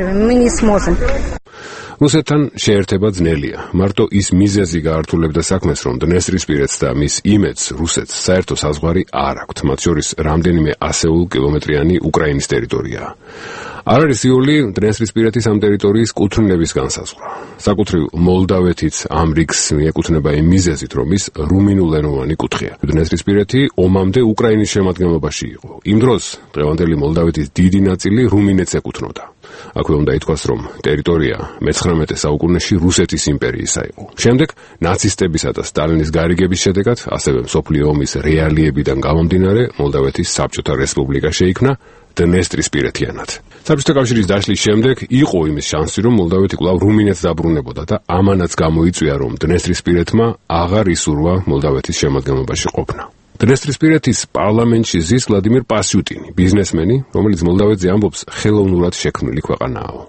რუსეთთან შეერთება ძნელია. მარტო ის მიზეზი გაართულებდა საქმეს, რომ დნესტრისპირეთს და მის იმედს რუსეთს საერთო საზღვარი არ აქვთ, მათ შორის რამდენიმე ასეულ კილომეტრიანი უკრაინის ტერიტორიაა. არ არის იული დნესტრისპირეთის ამ ტერიტორიის კუთვნილების განსაზღვრა. საკუთრივ მოლდავეთიც ამ რიგს მიეკუთვნება იმ მიზეზით, რომ ის რუმინულენოვანი კუთხეა. დნესტრისპირეთი ომამდე უკრაინის შემადგენლობაში იყო. იმ დროს დღევანდელი მოლდავეთის დიდი ნაწილი რუმინეთს ეკუთვნოდა. აქვე უნდა ითქვას, რომ ტერიტორია მე-19 საუკუნეში რუსეთის იმპერიისა იყო. შემდეგ ნაცისტებისა და სტალინის გარიგების შედეგად, ასევე მსოფლიო ომის რეალიებიდან გამომდინარე, მოლდავეთის საბჭოთა რესპუბლიკა შეიქმნა დნესტრისპირეთიანად. საბჭოთა კავშირის დაშლის შემდეგ იყო იმის შანსი, რომ მოლდავეთი კვლავ რუმინეთს დაბრუნებოდა და ამანაც გამოიწვია, რომ დნესტრისპირეთმა აღარ ისურვა მოლდავეთის შემადგენლობაში ყოფნა. დნესტრისპირეთის პარლამენტში ზის ვლადიმირ პასიუტინი, ბიზნესმენი, რომელიც მოლდავეთზე ამბობს, ხელოვნურად შექმნილი ქვეყანაა.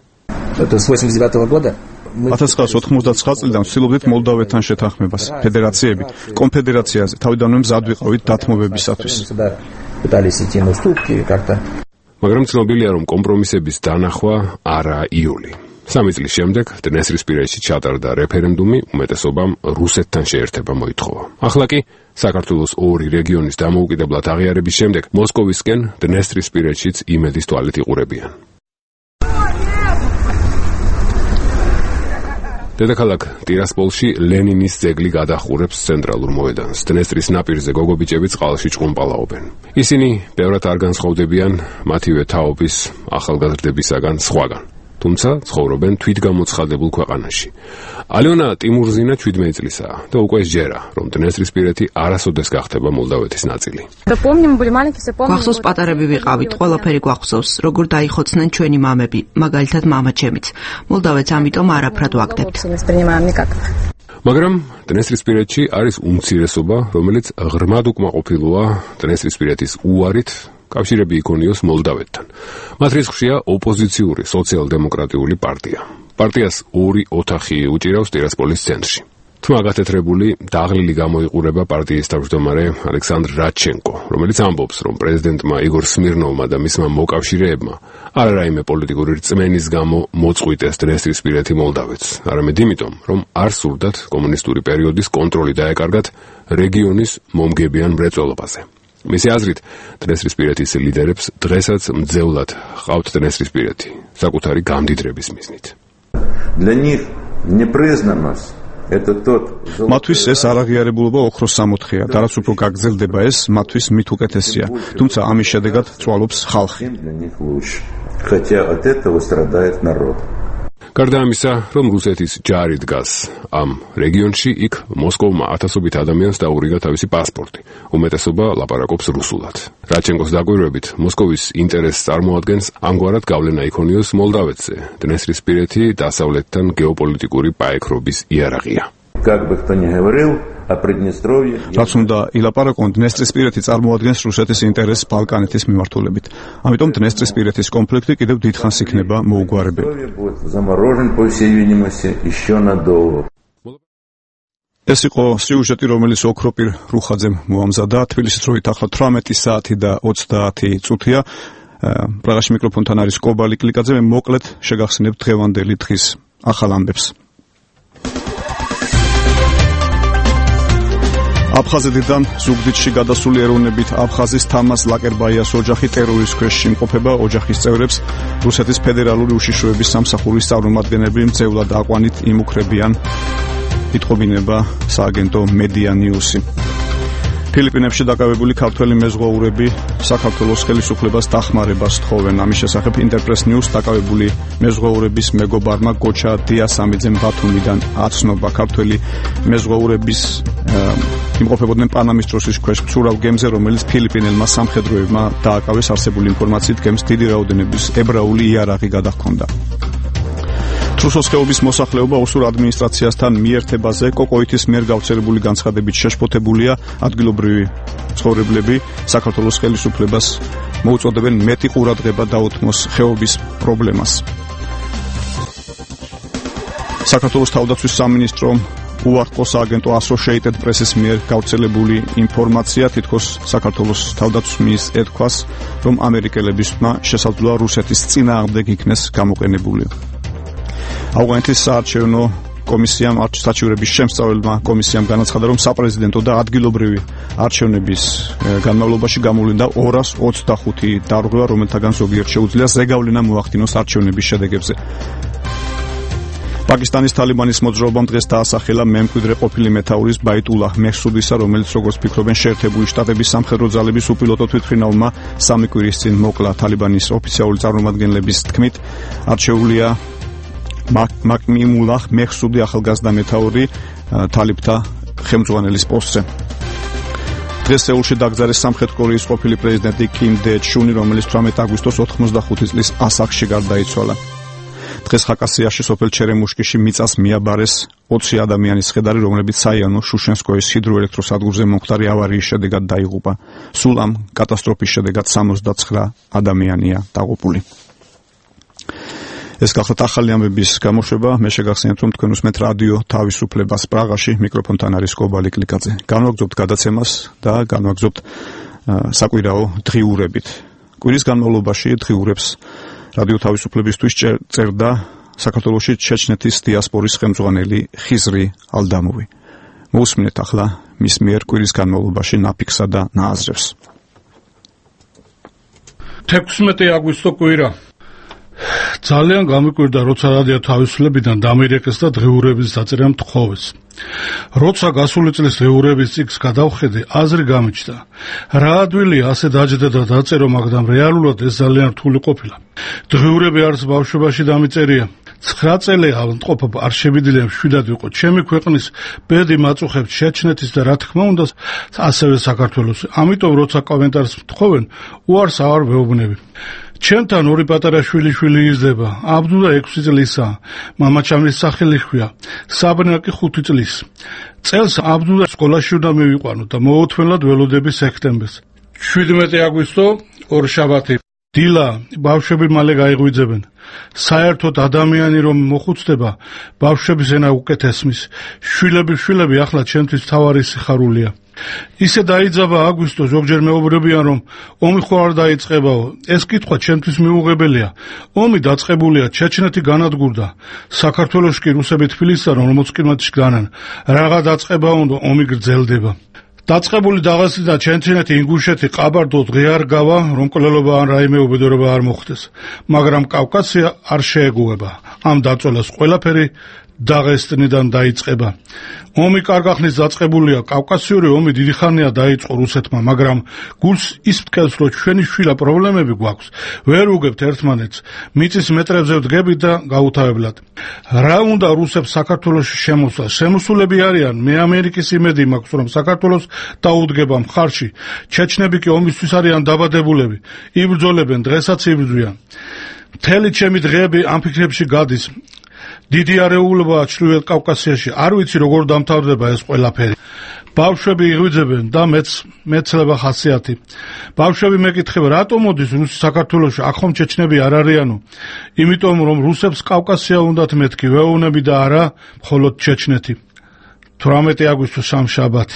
1999 წლიდან ვცდილობდით მოლდავეთთან შეთანხმებას, ფედერაციები, კონფედერაციაზე, თავიდანვე მზად ვიყავით დათმობებისათვის. მაგრამ ცნობილია, რომ კომპრომისების დანახვა არაა იული. 3 წლის შემდეგ დნესტრისპირეთში ჩატარდა რეფერენდუმი, უმეტესობამ რუსეთთან შეერთება მოითხოვა. ახლა კი საქართველოს ორი რეგიონის დამოუკიდებლად აღიარების შემდეგ მოსკოვისკენ დნესტრისპირეთშიც იმედის თვალით იყურებიან. დედაქალაქ ტირასპოლში ლენინის ძეგლი გადახურებს ცენტრალურ მოედანს. დნესტრის ნაპირზე გოგობიჭები წყალში ჭყუმპალაობენ. ისინი ბევრად არ განსხვავდებიან მათივე თაობის ახალგაზრდებისაგან სხვაგან. თუმცა ცხოვრობენ თვითგამოცხადებულ ქვეყანაში. ალიონა ტიმურზინა 17 წლისაა და უკვე სჯერა, რომ დნესტრისპირეთი არასოდეს გახდება მოლდავეთის ნაწილი. გვახსოვს, პატარები ვიყავით, ყველაფერი გვახსოვს, როგორ დაიხოცნენ ჩვენი მამები, მაგალითად მამაჩემიც. მოლდავეთს ამიტომ არაფრად ვაგდებთ. მაგრამ დნესტრისპირეთში არის უმცირესობა, რომელიც ღრმად უკმაყოფილოა დნესტრისპირეთის უარით კავშირები იქონიოს მოლდავეთთან. მათ რიცხვშია ოპოზიციური სოციალ-დემოკრატიული პარტია. პარტიას 2 ოთახი უჭირავს ტირასპოლის ცენტრში. თმა გათეთრებული დაღლილი გამოიყურება პარტიის თავმჯდომარე ალექსანდრ რადჩენკო, რომელიც ამბობს, რომ პრეზიდენტმა იგორ სმირნოვმა და მისმა მოკავშირეებმა არა რაიმე პოლიტიკური რწმენის გამო მოწყვიტეს დნესტრისპირეთი მოლდავეთს, არამედ იმიტომ, რომ არ სურდათ კომუნისტური პერიოდის კონტროლი დაეკარგათ რეგიონის მომგებიან მრეწველობაზე. მისი აზრით, დნესტრისპირეთის ლიდერებს დღესაც მძევლად ჰყავთ დნესტრისპირეთი, საკუთარი გამდიდრების მიზნით. Для них непризнанность это тот მათთვის ეს არაღიარებულობა ოქროს სამოთხეა და რაც უფრო გაგრძელდება ეს მათთვის მით უკეთესია თუმცა ამის შედეგად წვალობს ხალხი хотя от этого страдает народ გარდა ამისა, რომ რუსეთის ჯარი დგას ამ რეგიონში, იქ მოსკოვმა ათასობით ადამიანს დაურიგა თავისი პასპორტი. უმეტესობა ლაპარაკობს რუსულად. რაჩენკოს დაკვირვებით, მოსკოვის ინტერესს წარმოადგენს ამგვარად გავლენა იქონიოს მოლდავეთზე. დნესტრისპირეთი დასავლეთთან გეოპოლიტიკური პაექრობის იარაღია. Как бы кто ни говорил, რაც უნდა ილაპარაკონ, დნესტრისპირეთი წარმოადგენს რუსეთის ინტერესს ბალკანეთის მიმართულებით. ამიტომ დნესტრისპირეთის კონფლიქტი კიდევ დიდხანს იქნება მოუგვარებელი. ეს იყო სიუჟეტი, რომელიც ოქროპირ რუხაძემ მოამზადა. თბილისის დროით ახლა 18 საათი და 30 წუთია. პრაღაში მიკროფონთან არის კობალი კლიკაძე. მე მოკლედ შეგახსენებ დღევანდელი დღის ახალ ამბებს. აფხაზეთიდან ზუგდიდში გადასული ეროვნებით აფხაზის თამაზ ლაკერბაიას ოჯახი ტერორის ქვეშ იმყოფება. ოჯახის წევრებს რუსეთის ფედერალური უშიშროების სამსახურის წარმომადგენლები მძევლად აყვანით იმუქრებიან. იტყობინება სააგენტო მედია ნიუსი. ფილიპინებში დაკავებული ქართველი მეზღვაურები საქართველოს ხელისუფლებას დახმარებას თხოვენ. ამის შესახებ ინტერპრეს ნიუს დაკავებული მეზღვაურების მეგობარმა გოჩა დიასამიძემ ბათუმიდან აცნობა. ქართველი მეზღვაურების იმყოფებოდნენ პანამის ტროსის ქვეშ მცურავ გემზე, რომელიც ფილიპინელმა სამხედროებმა დააკავეს. არსებული ინფორმაციით გემს დიდი რაოდენობის ებრაული იარაღი გადაჰქონდა. თრუსოს ხეობის მოსახლეობა ოსურ ადმინისტრაციასთან მიერთებაზე კოკოითის მიერ გავრცელებული განცხადებით შეშფოთებულია. ადგილობრივი ცხოვრებლები საქართველოს ხელისუფლებას მოუწოდებენ მეტი ყურადღება დაუთმოს ხეობის პრობლემას. საქართველოს თავდაცვის სამინისტრომ უარყო სააგენტო Associated Press-ის მიერ გავრცელებული ინფორმაცია, თითქოს საქართველოს თავდაცვის მინისტრს ეთქვას, რომ ამერიკელებისმა შესაძლოა რუსეთის წინააღმდეგ იქნეს გამოყენებული. ავღანეთის საარჩევნო კომისიამ საჩივრების შემსწავლელმა კომისიამ განაცხადა, რომ საპრეზიდენტო და ადგილობრივი არჩევნების განმავლობაში გამოვლინდა 225 დარღვევა, რომელთაგან ზოგიერთ შეუძლია ზეგავლენა მოახდინოს არჩევნების შედეგებზე. პაკისტანის თალიბანის მოძრაობამ დღეს დაასახელა მემკვიდრე ყოფილი მეთაურის ბაიტულაჰ მეჰსუდისა, რომელიც როგორც ფიქრობენ შეერთებული შტატების სამხედრო ძალების უპილოტო თვითმფრინავმა 3 კვირის წინ მოკლა. თალიბანის ოფიციალური წარმომადგენლების თქმით, არჩეულია მაკმიმულაჰ მეჰსუდი ახალგაზრდა მეთაური თალიბთა ხელმძღვანელის პოსტზე. დღეს სეულში დაკრძალეს სამხრეთ კორეის ყოფილი პრეზიდენტი კიმ დე ჩუნი, რომელიც 18 აგვისტოს 85 წლის ასაკში გარდაიცვალა. დღეს ხაკასიაში სოფელ ჩერემუშკიში მიწას მიაბარეს 20 ადამიანის ხედარი, რომლებიც საიანო შუშენსკოის ჰიდროელექტროსადგურზე მომხდარი ავარიის შედეგად დაიღუპა. სულ ამ კატასტროფის შედეგად 69 ადამიანია დაღუპული. ეს გახლავთ ახალი ამბების გამოშვება. მე შეგახსენებთ, რომ თქვენ უსმენთ რადიო თავისუფლებას პრაღაში. მიკროფონთან არის კობალი კლიკაძე. განვაგრძობთ გადაცემას და განვაგრძობთ საკვირაო დღიურებით. კვირის განმავლობაში დღიურებს რადიო თავისუფლებისთვის წერდა საქართველოში ჩეჩნეთის დიასპორის ხელმძღვანელი ხიზრი ალდამოვი. მოусმინეთ ახლა მის მიერ კვირის განმავლობაში ნაფიქსა და ნააზრევს. 16 აგვისტო კვირა. ძალიან გამიკვირდა, როცა რადიო თავისუფლებიდან დამირეკეს და დღიურების დაწერა მთხოვეს. როცა გასული წლის დღიურების წიგნს გადავხედე, აზრი გამიჩნდა. რა ადვილია ასე დაჯდა და დაწერო, მაგრამ რეალურად ეს ძალიან რთული ყოფილა. დღიურები არც ბავშვობაში დამიწერია. 9 წელი ავადმყოფ არ შევიდნენ, 7 ვიყო. ჩემი ქვეყნის ბედი მაწუხებს ჩეჩნეთის და რა თქმა უნდა ასევე საქართველოს. ამიტომ როცა კომენტარს მთხოვენ, უარს აღარ ვეუბნები. ჩემთან 2 პატარა შვილი იზრდება. აბდულა 6 წლისაა. მამაჩამის სახელი ხვია. საბრინა კი 5 წლის. წელს აბდულა სკოლაში უნდა მივიყვანო და მოუთმენლად ველოდები სექტემბერს. 17 აგვისტო ორშაბათი. დილა ბავშვები მალე გაიღვიძებენ. საერთოდ ადამიანი რომ მოხუცდება, ბავშვების ენა უკეთესმის. შვილები ახლა ჩემთვის თავარი სიხარულია. ისე დაიძაბა აგვისტო, ზოგჯერ მეუბნებიან, რომ ომი ხო არ დაიწყებაო. ეს კითხვა ჩემთვის მიუღებელია. ომი დაწყებულია, ჩეჩნეთი განადგურდა. საქართველოში კი რუსები თბილისთან 40 კილომეტრში განან. რაღა დაწყება უნდა, ომი გრძელდება. დაწყებული დაღესტანი და ჩეჩნეთი, ინგუშეთი, ყაბარდო დღეარ გავა, რომ კვლელობა ან რაიმე უბედურება არ მოხდეს, მაგრამ კავკასია არ შეეგუება. ამ დაწოლას ყველაფერი დაღესტნიდან დაიწყება. ომი კარგახნის დაწყებულია, კავკასიური ომი დიდი ხანია დაიწყო რუსეთმა, მაგრამ გულს ის მტკევს, რომ ჩვენი შვილა პრობლემები გვაქვს, ვერ უგებთ ერთმანეთს, მიწის მეტრებზე ვდგებით და გაუთავებლად. რა უნდა რუსებს საქართველოში შემოსვლა? შემოსულები არიან, მე ამერიკის იმედი მაქვს, რომ საქართველოს დაუდგება მხარში. ჩეჩნები კი ომისთვის არიან დაბადებულები, იბრძოლებენ, დღესაც იბრძვიან. მთელი ჩემი დღეები ამ ფიქრებში გადის. დიდი არეულობაა ჩრდილოეთ კავკასიაში, არ ვიცი როგორ დამთავრდება ეს ყველაფერი. ბავშვები იღვიძებენ და მეცლება ხასიათი. ბავშვები მეკითხება, რატომ მოდის რუსი საქართველოში, აქ ხომ ჩეჩნები არ არიანო? იმიტომ რომ რუსებს კავკასია უნდათ მეთქი, ვეოვნები და არა მხოლოდ ჩეჩნეთი. 18 აგვისტოს სამშაბათი.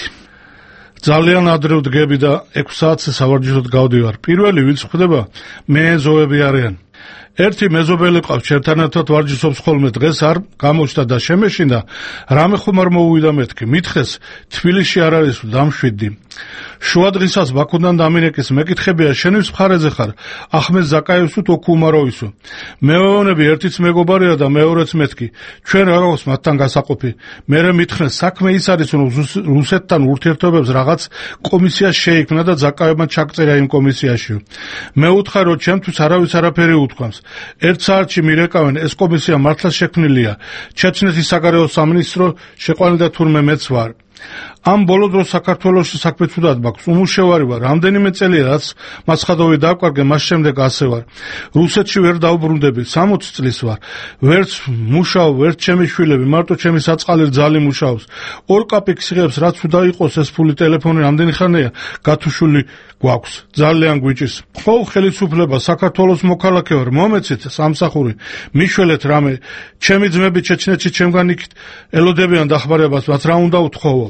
ძალიან ადრე ვდგები და 6 საათზე სავარჯიშოდ გავდივარ. პირველი ვინც ხვდება, მეზოები არიან. ერთი მეზობელი ყავს, ჩემთან ერთად ვარჯიშობს ხოლმე, დღეს არ გამოჩნდა და შემეშინდა, რამე ხომ არ მოუვიდა მეთქი. მითხეს, თბილისში არ არის, დამშვიდდი. შუა დღისას ბაქოდან დამინეკის მეკითხებია, შენის მხარეზე ხარ, ახმედ ზაკაევსო თუ კუმაროვისო. მეეონები ერთიც მეგობარია და მეორეც მეთქი. ჩვენ რა გვაქვს მათთან გასაყოფი. მერე მითხეს, საქმე ის არის, რომ რუსეთთან ურთიერთობებს რაღაც კომისია შეიქმნა და ზაკაევმა ჩაგწერა იმ კომისიაში. მე ვუთხარ, რომ ჩემთვის არავის არაფერი უთქვამს. ერთ საათში მირეკავენ, ეს კომისია მართლა შექმნილია. ჩეჩნეთის საგარეო სამინისტრო შეყვანილდა თურმე მეც ვარ. ამ ბოლო დროს საქართველოში საქმე ცუდად მაქვს, უმუშევარი ვარ, რამდენიმე წელია რაც მაცხადოვი დავკარგე, მას შემდეგ ასე ვარ. რუსეთში ვერ დავბრუნდები, 60 წლის ვარ. ვერც მუშაობ, ვერც ჩემი შვილები, მარტო ჩემი საწყალი რძალი მუშაობს. 2 კაპიკს იღებს, რაც უნდა იყოს ეს ფული ტელეფონი, რამდენი ხანია გათუშვილი გვაქვს. ძალიან გვიჭის. ხო, ხელისუფლება, საქართველოს მოქალაქე ვარ, მომეცით სამსახური, მიშველეთ რამე, ჩემი ძმები ჩეჩნეთში ჩემგან იქით ელოდებიან დახმარებას, მათ რა უნდა უთხოვო?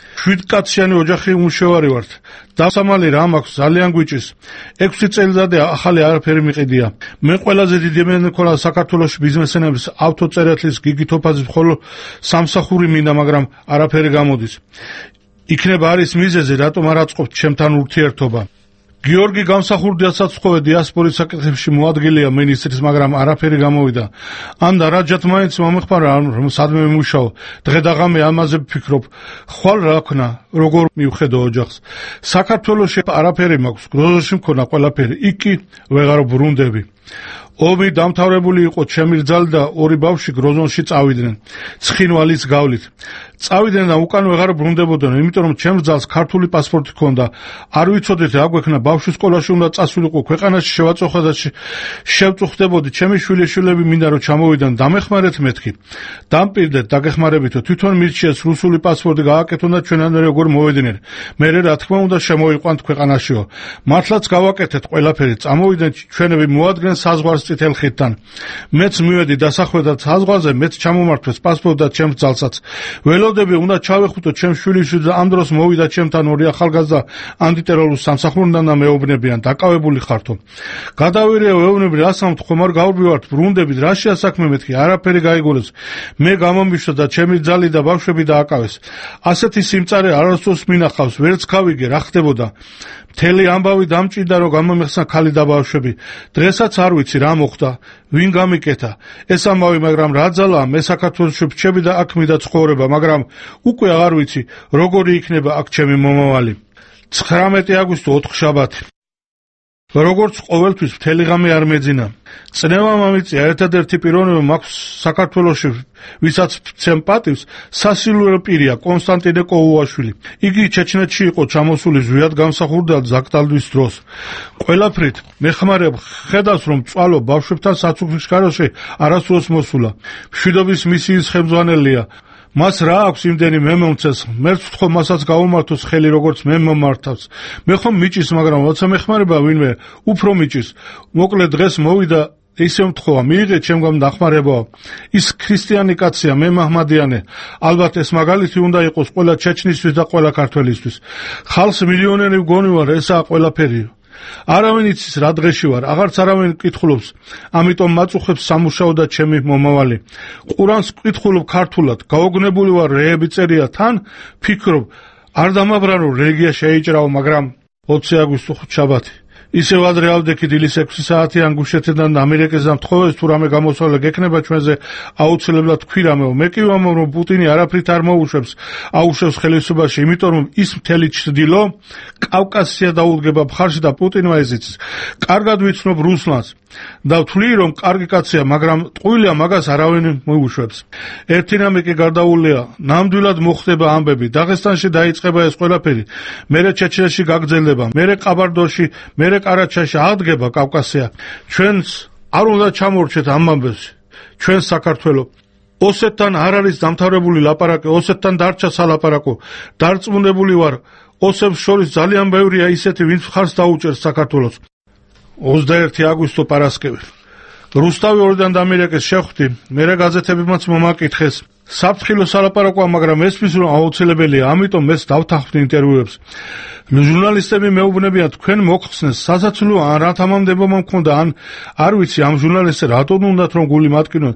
7 კაციანი ოჯახი უმუშევარი ვართ. დასამალი რა მაქვს, ძალიან გვიჭის. 6 წელიწადი ახალი არაფერი მიყიდია. მე ყველაზე დიდი მენქოლა საქართველოში ბიზნესმენების ავტოწერეთლის გიგი თოფაძის ხოლო სამსახური მინდა, მაგრამ არაფერი გამოდის. იქნება არის მიზეზი, რატომ არ აწყობთ ჩემთან ურთიერთობა. გიორგი გამსახურდიასაც ხოვე დიასპორის საკითხებში მოადგილეა მინისტრის, მაგრამ არაფერი გამოვიდა. ანდა რაჯათ მაინც მომეხმარა, რომ სადმე მუშაო. დღე და ღამე ამაზე ვფიქრობ. ხვალ რა ქნა, როგორ მივხედო ოჯახს. საქართველოში არაფერი მაქვს, გროზოში მქონა ყველაფერი. იქი ვეღარ ბრუნდები. ომი დამთავრებული იყო, ჩემი რძალი და 2 ბავშვი გროზონში წავიდნენ. ცხინვალის გავლით. წავიდნენ და უკან ვეღარ ბრუნდებოდნენ, იმიტომ რომ ჩემს რძალს ქართული პასპორტი ჰქონდა. არ ვიცოდით რა გვექნა, ბავშვი სკოლაში უნდა წასულიყო, ქვეყანაში შევაწუხა და შევწუხდებოდი. ჩემი შვილები მინდა რომ ჩამოვიდნენ, დამეხმარეთ მეთქი. დამპირდეთ, დაგეხმარებითო, თვითონ მირჩიეს რუსული პასპორტი გააკეთონ და ჩვენამდე როგორ მოვედინეთ. მერე რა თქმა უნდა შემოიყვანთ ქვეყანაშიო. მართლაც გავაკეთეთ ყველაფერი, წამოვიდნენ ჩვენები, მოადგნენ საზღვარს წითელ ხიდთან. მეც მივედი დასახვედად საზღვარზე, მეც ჩამომართვეს პასპორტი და ჩემს ძალსაც. ველოდები უნდა ჩავეხუტო ჩემს შვილიშვილი და ამ დროს მოვიდა ჩემთან 2 ახალგაზრდა ანტიტერორულ სამსახურიდან და მეუბნებიან, დაკავებული ხართო. გადავირია ვეუბნები, რასამთ ხომ არ გავბივართ, ბრუნდებით, რაშია საქმე მეთქი, არაფერი გაიგონებს. მე გამომიშვა და ჩემი ძალი და ბავშვები დააკავეს. ასეთი სიმწარე არასდროს მინახავს, ვერც გავიგე რა ხდებოდა. მთელი ამბავი დამჭირდა, რომ გამომეხსნა ქალი და ბავშვები. დღესაც არ ვიცი რა მოხდა, ვინ გამიკეთა. ეს ამბავი, მაგრამ რა ძალაა, მე საქართველოში ვრჩები და აქ მინდა ცხოვრება, მაგრამ უკვე აღარ ვიცი, როგორი იქნება აქ ჩემი მომავალი. 19 აგვისტო 4 შაბათი. როგორც ყოველთვის მთელი ღამე არ მეძინა. წნევა მომიწია, ერთადერთი პიროვნება მაქვს საქართველოში, ვისაც ვცემ პატივს, სასილურო პირია, კონსტანტინე კოუაშვილი. იგი ჩეჩნეთში იყო ჩამოსული ზვიად გამსახურდად ზაკტალვის დროს. ყველაფრით მეხმარებ, ხედავს რომ წვალო ბავშვებთან საცუქრის გარშე არასდროს მოსულა. მშვიდობის მისიის ხელმძღვანელია. მას რა აქვს იმდენი მე მომწეს, მერც ვთხოვ მასაც გაუმართოს ხელი, როგორც მე მომართავს. მე ხომ მიჭის, მაგრამ როცა მეხმარება ვინმე, უფრო მიჭის. მოკლედ დღეს მოვიდა, ისე ვთხოვა, მიიღე ჩემგან დახმარება. ის ქრისტიანი კაცია, მე მაჰმადიანე. ალბათ ეს მაგალითი უნდა იყოს ყველა ჩეჩნისთვის და ყველა ქართველისთვის. ხალხს მილიონერი ვგონივარ, ესაა ყველაფერი. არავინ იცის რა დღეში ვარ, აღარც არავინ კითხულობს, ამიტომ მაწუხებს სამუშაო და ჩემი მომავალი. ყურანს კითხულობ ქართულად, გაოგნებული ვარ რეები წერია, თან ფიქრობ, არ დამაბრა რომ რელიგია შეიჭრაო, მაგრამ 20 აგვისტო ხუთშაბათი ისევ ადრე ავდექით ილის 6 საათიან გუშეთიდან ამერიკასთან თხოვეს თუ რამე გამოსვლა გექნება ჩვენზე აუცილებლად თქვი რამეო. მე კი ვამბობ რომ პუტინი არაფრით არ აუშვებს ხელისუფლებაში, იმიტომ რომ ის მთელი ჩრდილო კავკასია დაუდგება მხარში და პუტინმა ეზიცის. კარგად ვიცნობ რუსლანს და ვთვლი რომ კარგი კაცია, მაგრამ ტყუილია მაგას არავინ მოუშვებს. ერთი რამე კი გარდაუულია, ნამდვილად მოხდება ამბები. დაღესტანში დაიწყება ეს ყველაფერი, მერე ჩეჩნეთში გაგრძელდება, მერე ყაბარდოში, მერე კარაჩაში აღდგება კავკასია. ჩვენს არ უნდა ჩამორჩეთ ამ ამბებს. ჩვენ საქართველო ოსეთთან არ არის დამთავრებული ლაპარაკი, ოსეთთან დარჩა სალაპარაკო. დარწმუნებული ვარ, ოსებს შორის ძალიან ბევრია ისეთი, ვინც მხარს დაუჭერს საქართველოს. 21 აგვისტო პარასკევი. რუსთავი ორიდან დამირეკეს შეხვდი, მერე გაზეთებმაც მომაკითხეს. საფრთხილო სალაპარაკოა, მაგრამ ესმის რომ აუცილებელია, ამიტომ მეც დავთანხმდი ინტერვიუებს. ჟურნალისტები მეუბნებიან, თქვენ მოხსნეს სასაცილო ან რა თამამდებობა მქონდა, ან არ ვიცი ამ ჟურნალისტებს რატომ უნდათ რომ გული მატკინონ.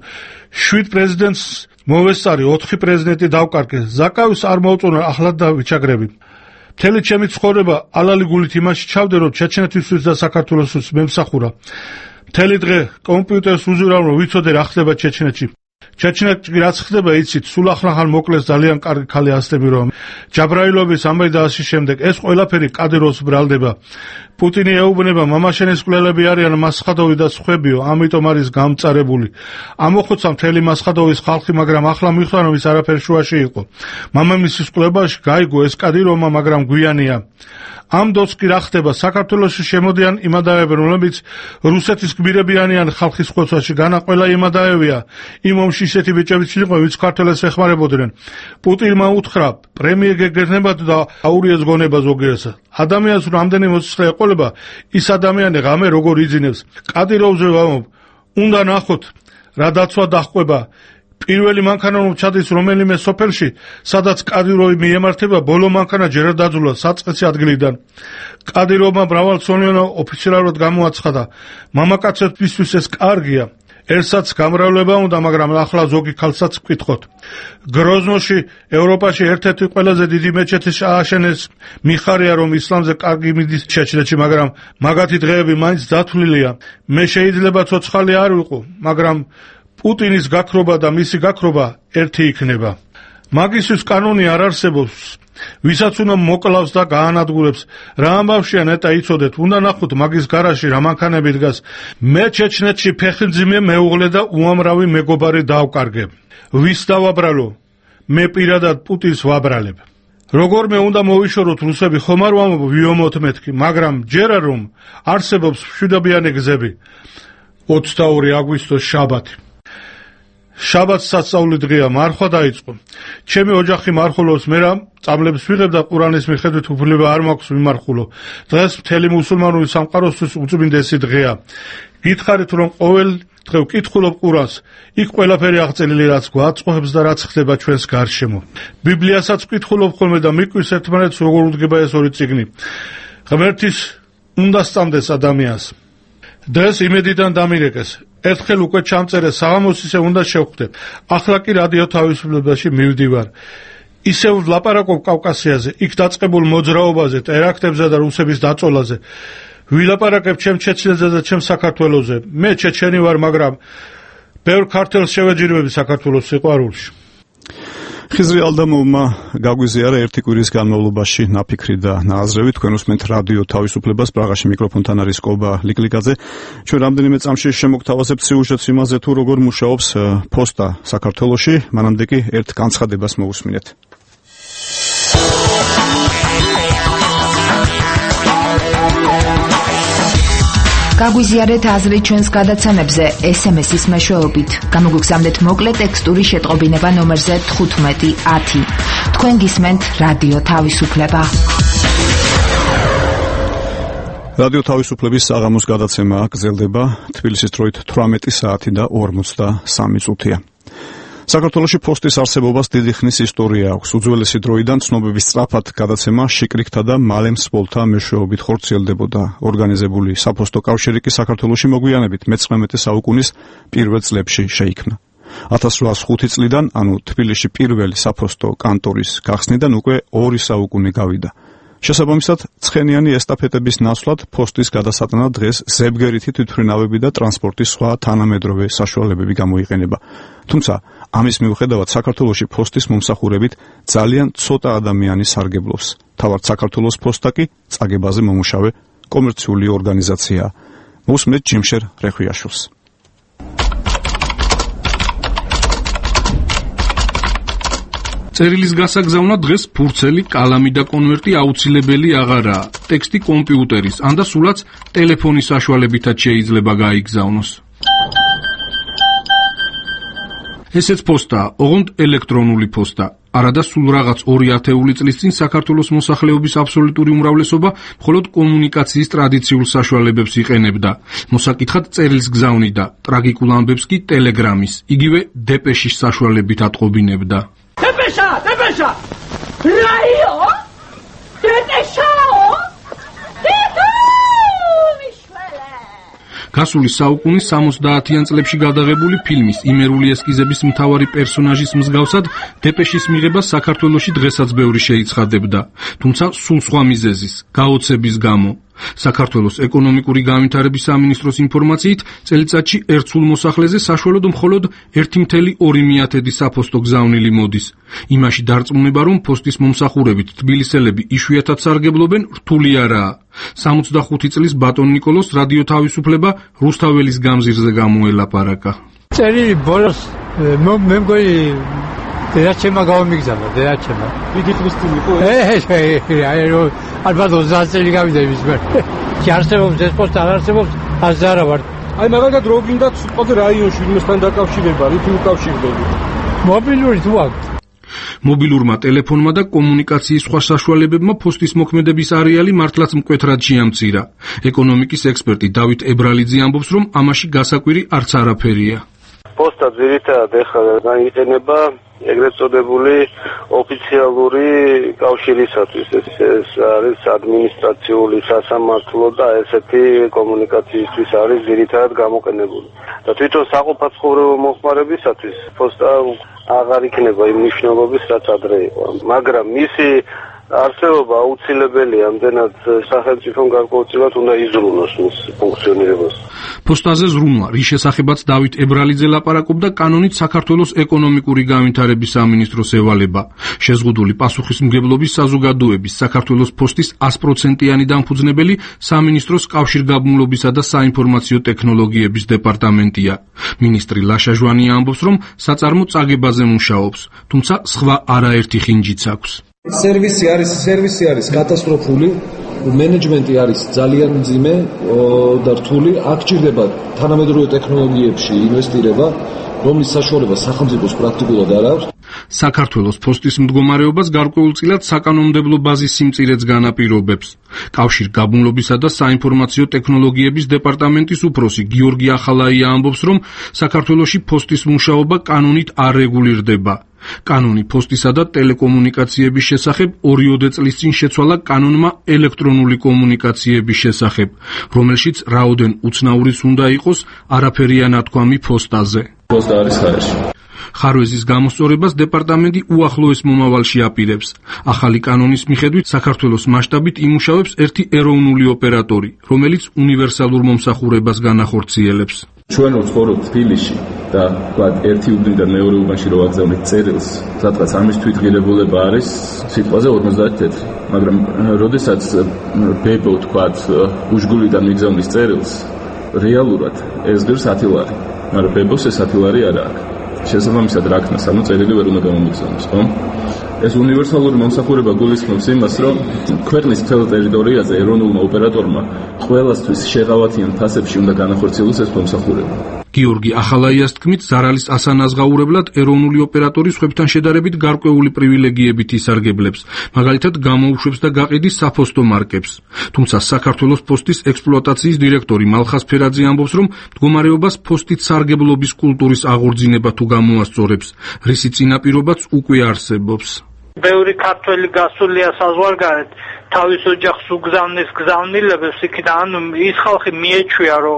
7 პრეზიდენტს მოვესწარი, 4 პრეზიდენტი დავკარგეს. ზაკავის არ მოუწონა, ახლად და ვიჩაგრები. მთელი ჩემი ცხოვრება ალალი გულით იმაში ჩავდე, რომ ჩეჩნეთისთვის და საქართველოსთვის მემსახურა. მთელი დღე კომპიუტერს უზურავ, რომ ვიცოდე რა ხდება ჩეჩნეთში. ჩეჩნეთში რაც ხდება იცით, სულ ახლა მოკლეს ძალიან კარგი ქალი ასტები რომ ჯაბრაილოვის ამბავი და ასე შემდეგ. ეს ყველაფერი კადიროს ბრალდება. პუტინი ეუბნება, მამაშენის კვლელები არიან მასხადოვი და სხვებიო, ამიტომ არის გამწარებული. ამოხოცა მთელი მასხადოვის ხალხი, მაგრამ ახლა მიხვდა რომ ის არაფერ შუაში იყო. მამამისის კვლევაში გაიგო ეს კადირომა, მაგრამ გვიანია. ამ დროს კი რა ხდება? საქართველოში შემოდიან იმადაები, რომლებიც რუსეთის გმირებიანიან ხალხის ხოცვაში, განა ყველა იმადაებია. იმ ომში ისეთი ბიჭებიც იყო, ვინც ქართველებს ეხმარებოდნენ. პუტინმა უთხრა, პრემიერ გეგრძნებათ და აურიეს გონება ზოგიერთს. ადამიანს რამდენი მოსისხლე ეყოლება, ის ადამიანი ღამე როგორ იძინებს. კადიროვზე ვამბობ, უნდა ნახოთ რა დაცვა დაჰყვება. პირველი მანქანა რომ ჩადის რომელიმე სოფელში, სადაც კადიროვი მიემართება, ბოლო მანქანა ჯერ დაძულა საწყისი ადგილიდან. კადიროვმა მრავალწლიანი ოფიციალურად გამოაცხადა, მამაკაცებისთვის ეს კარგია. ერთსაც გამრავლება უნდა, მაგრამ ახლა ზოგი ქალსაც ვკითხოთ. გროზნოში, ევროპაში ერთ-ერთი ყველაზე დიდი მეჩეთი ააშენეს. მიხარია რომ ისლამზე კარგი მიდის ჩეჩნეთში, მაგრამ მაგათი დღეები მაინც დათვლილია. მე შეიძლება ცოცხალი არ ვიყო, მაგრამ პუტინის გაქრობა და მისი გაქრობა ერთი იქნება. მაგისთვის კანონი არ არსებობს. ვისაც უნდა მოკლავს და გაანადგურებს. რა ამბავშია ნეტა იცოდეთ, უნდა ნახოთ მაგის გარაში რა მანქანები დგას. მე ჩეჩნეთში ფეხმძიმე მეუღლე და უამრავი მეგობარი დავკარგებ. ვის დავაბრალო? მე პირადად პუტინს ვაბრალებ. როგორმე უნდა მოვიშოროთ რუსები, ხომ არ ვამბობ ვიომოთ მეთქი, მაგრამ ჯერა რომ არსებობს მშვიდობიანი გზები. 22 აგვისტოს შაბათი. შაბათს სასწაული დღეა, მარხვა დაიწყო. ჩემი ოჯახი მარხულობს, მე რა წამლებს ვიღებ და ყურანის მიხედვით უფლება არ მაქვს ვიმარხულო. დღეს მთელი მუსულმანური სამყაროსთვის უწმინდესი დღეა. გითხარით რომ ყოველ დღე ვკითხულობ ყურანს, იქ ყველაფერი აღწერილი რაც გვაწყობს და რაც ხდება ჩვენს გარშემო. ბიბლიასაც ვკითხულობ ხოლმე და მიკვის ერთმანეთს როგორ უდგება ეს ორი წიგნი. ღმერთის უნდა სწამდეს ადამიანს. დღეს იმედიდან დამირეკეს. ერთხელ უკვე ჩამწერე საღამოს ისე უნდა შევხვდე. ახლა კი რადიო თავისუფლებაში მივდივარ. ისევ ვლაპარაკობ კავკასიაზე, იქ დაწყებულ მოძრაობაზე, ტერაქტებზე და რუსების დაწოლაზე. ვილაპარაკებ ჩემ ჩეჩნეთზე და ჩემ საქართველოზე. მე ჩეჩენი ვარ, მაგრამ ბევრ ქართველს შევეჯირვები საქართველოს სიყვარულში. ხიზრი ალდამოვმა გაგვიზიარა ერთი კვირის განმავლობაში ნაფიქრი და ნააზრევი. თქვენ უსმენთ რადიო თავისუფლებას, პრაღაში მიკროფონთან არის კობა ლიკლიკაძე. ჩვენ რამდენიმე წამში შემოგთავაზებთ სიუჟეტს იმაზე, თუ როგორ მუშაობს ფოსტა საქართველოში. მანამდე კი ერთ განცხადებას მოусმინეთ. გაგვიზიარეთ აზრი ჩვენს გადაცემებზე SMS-ის მეშვეობით. გამოგვიგზავნეთ მოკლე ტექსტური შეტყობინება ნომერზე 1510. თქვენ გისმენთ რადიო თავისუფლება. რადიო თავისუფლების საღამოს გადაცემა გრძელდება. თბილისის დროით 18 საათი და 53 წუთია. საქართველოში ფოსტის არსებობას დიდი ხნის ისტორია აქვს. უძველესი დროიდან ცნობების სწრაფად გადაცემა შიკრიკთა და მალე მსხვილთა მეშვეობით ხორციელდებოდა. ორგანიზებული საფოსტო კავშირი კი საქართველოში მოგვიანებით მე-19 საუკუნის პირველ წლებში შეიქმნა. 1805 წლიდან, ანუ თბილისში პირველი საფოსტო კანტორის გახსნიდან უკვე 2 საუკუნე გავიდა. შესაბამისად, ცხენიანი ესტაფეტების ნაცვლად ფოსტის გადასატანად დღეს ზებგერითი თვითმფრინავები და ტრანსპორტის სხვა თანამედროვე საშუალებები გამოიყენება. თუმცა, ამის მიუხედავად საქართველოში ფოსტის მომსახურებით ძალიან ცოტა ადამიანი სარგებლობს. თავად საქართველოს ფოსტა კი წაგებაზე მომუშავე კომერციული ორგანიზაციაა. უსმენთ ჯიმშერ რეხვიაშვილს. წერილის გასაგზავნა დღეს ფურცელი, კალამი და კონვერტი აუცილებელი აღარაა. ტექსტი კომპიუტერის, ან და სულაც ტელეფონის საშუალებითაც შეიძლება გაიგზავნოს. ესეც პოსტაა, ოღონდ ელექტრონული პოსტა. არადა სულ რაღაც 2 ათეული წლის წინ საქართველოს მოსახლეობის აბსოლუტური უმრავლესობა მხოლოდ კომუნიკაციის ტრადიციულ საშუალებებს იყენებდა. მოსაკითხად წერილს გზავნიდა, ტრაგიკულ ამბებს კი ტელეგრამის, იგივე დეპეშის საშუალებით ატყობინებდა. Depesha! Raio! Depeshao! გასული საუკუნის 70-იან წლებში გადაღებული ფილმის იმერული ესკიზების მთავარი პერსონაჟის მსგავსად დეპეშის მიღება საქართველოში დღესაც ბევრი შეიცხადებდა, თუმცა სულ სხვა მიზეზის, გაოცების გამო. საქართველოს ეკონომიკური განვითარების სამინისტროს ინფორმაციით, წელიწადში ერთ სულ მოსახლეზე საშუალოდ მხოლოდ 1,2 საფოსტო გზავნილი მოდის. იმაში დარწმუნება, რომ პოსტის მომსახურებით თბილისელები იშვიათად სარგებლობენ, რთული არაა. 65 წლის ბატონ ნიკოლოს რადიო თავისუფლება რუსთაველის გამზირზე გამოელაპარაკა. წერილი ბოლოს მე მგონი დედაჩემმა გავამიგზავნა, დედაჩემმა. დიდი ხნის წინ იყო ეს? ალბათ 30 წელი გავიდა იმის მერ. კი არსებობს ეს პოსტა, არ არსებობს, ასე არა ვარ. აი მაგალითად რო გინდათ სიტყვაზე რაიონში ვინმესთან დაკავშირება, რითი უკავშირდები? მობილური თუ აქვს? მობილურმა ტელეფონმა და კომუნიკაციის სხვა საშუალებებმა პოსტის მოქმედების არეალი მართლაც მკვეთრად შეამცირა. ეკონომიკის ექსპერტი დავით ებრალიძე ამბობს, რომ ამაში გასაკვირი არც არაფერია. პოსტა ძირითადად ეხლა გაიყენება ეგრეთ წოდებული ოფიციალური კავშირისათვის. ეს არის ადმინისტრაციული სასამართლო და ესეთი კომუნიკაციისთვის არის ძირითადად გამოყენებული. და თვითონ საყოფაცხოვრებო მოხმარებისათვის პოსტა აღარ იქნება იმ მნიშვნელობის, რაც ადრე იყო. მაგრამ მისი არსებობა აუცილებელია, ამდენად სახელმწიფომ გარკვეულწილად უნდა იზრუნოს მის ფუნქციონირებას. პოსტაზე ზრუნვა, რის შესახებაც დავით ებრალიძე ლაპარაკობდა, კანონით საქართველოს ეკონომიკური განვითარების სამინისტროს ევალება. შეზღუდული პასუხისმგებლობის საზოგადოების საქართველოს პოსტის 100%-იანი დამფუძნებელი სამინისტროს კავშირგაბმულობისა და საინფორმაციო ტექნოლოგიების დეპარტამენტია. მინისტრი ლაშა ჟვანია ამბობს, რომ საწარმო წაგებაზე მუშაობს, თუმცა სხვა არაერთი ხინჯიც აქვს. სერვისი არის კატასტროფული, მენეჯმენტი არის ძალიან მძიმე და რთული. აქ ჭირდება თანამედროვე ტექნოლოგიებში ინვესტირება, რომლის საშუალება სახელმწიფოს პრაქტიკულად არ აქვს. საქართველოს პოსტის მდგომარეობას გარკვეულწილად საკანონმდებლო ბაზის სიმწირეც განაპირობებს. კავშირგაბმულობისა და საინფორმაციო ტექნოლოგიების დეპარტამენტის უფროსი გიორგი ახალაია ამბობს, რომ საქართველოში პოსტის მუშაობა კანონით არ რეგულირდება. კანონი პოსტისა და ტელეკომუნიკაციების შესახებ 2 წლის წინ შეცვალა კანონმა ელექტრონული კომუნიკაციების შესახებ, რომელშიც რაოდენ უცნაურის უნდა იყოს არაფერია ნათქვამი პოსტაზე. პოსტა არის ხარჯი. ხარვეზის გამოსწორებას დეპარტამენტი უახლოეს მომავალში აპირებს. ახალი კანონის მიხედვით საქართველოს მასშტაბით იმუშავებს ერთი ეროვნული ოპერატორი, რომელიც უნივერსალურ მომსახურებას განახორციელებს. ჩვენ ვცხოვრობთ თბილისში და ვთქვათ ერთი უბნიდან მეორე უბანში რო ვაგზავნეთ წერილს, სადღაც ამის თვითღირებულება არის სიტყვაზე 50 თეთრი. მაგრამ როდესაც ბებო ვთქვათ უშგულიდან მიგზავნის წერილს, რეალურად ეს ღირს 10 ლარი. მაგრამ ბებოს ეს 10 ლარი არ აქვს. შესაბამისად რა ქნას, ანუ წერილი ვერ უნდა გამომიგზავნოს, ხო? ეს უნივერსალური მომსახურება გულისხმობს იმას, რომ ქვეყნის მთელ ტერიტორიაზე ეროვნულმა ოპერატორმა ყველასთვის შეღავათიან ფასებში უნდა განახორციელოს ეს მომსახურება. გიორგი ახალაიას თქმით, ზარალის ასანაზღაურებლად ეროვნული ოპერატორი სხვებთან შედარებით გარკვეული პრივილეგიებით ისარგებლებს, მაგალითად გამოუშვებს და გაყიდის საფოსტო მარკებს. თუმცა საქართველოს პოსტის ექსპლუატაციის დირექტორი მალხას ფერაძე ამბობს, რომ მდგომარეობას პოსტით სარგებლობის კულტურის აღორძინება თუ გამოასწორებს, რისი წინაპირობაც უკვე არსებობს. ბევრი ქართველი გასულია საზღვარგარეთ, თავის ოჯახს უგზავნის გზავნილებებს იქიდან, ანუ ის ხალხი მიეჩვია, რომ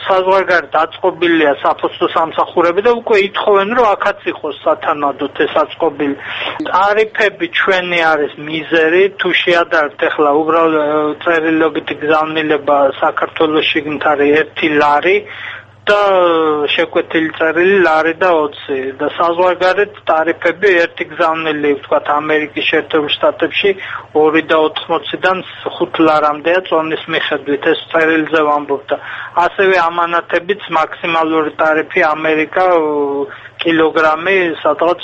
საზღვარგარეთ აწყობილია საფოსტო სამსახურები და უკვე ითხოვენ, რომ აქაც იყოს სათანადოდ ეს აწყობილი. ტარიფები ჩვენი არის მიზერი, თუ შეადარებთ ახლა უბრალოდ წერილობითი გზავნილება საქართველოში გნთარი 1 ლარი და შეკვეთილი წერილი ლარი და 20 და საზღვარგარეთ ტარიფები ერთი გზავნილი ვთქვათ ამერიკის შეერთებულ შტატებში 2 და 80-დან 5 ლარამდეა წონის მიხედვით ეს წერილზე ვამბობ და ასევე ამანათებიც მაქსიმალური ტარიფი ამერიკა კილოგრამი სადღაც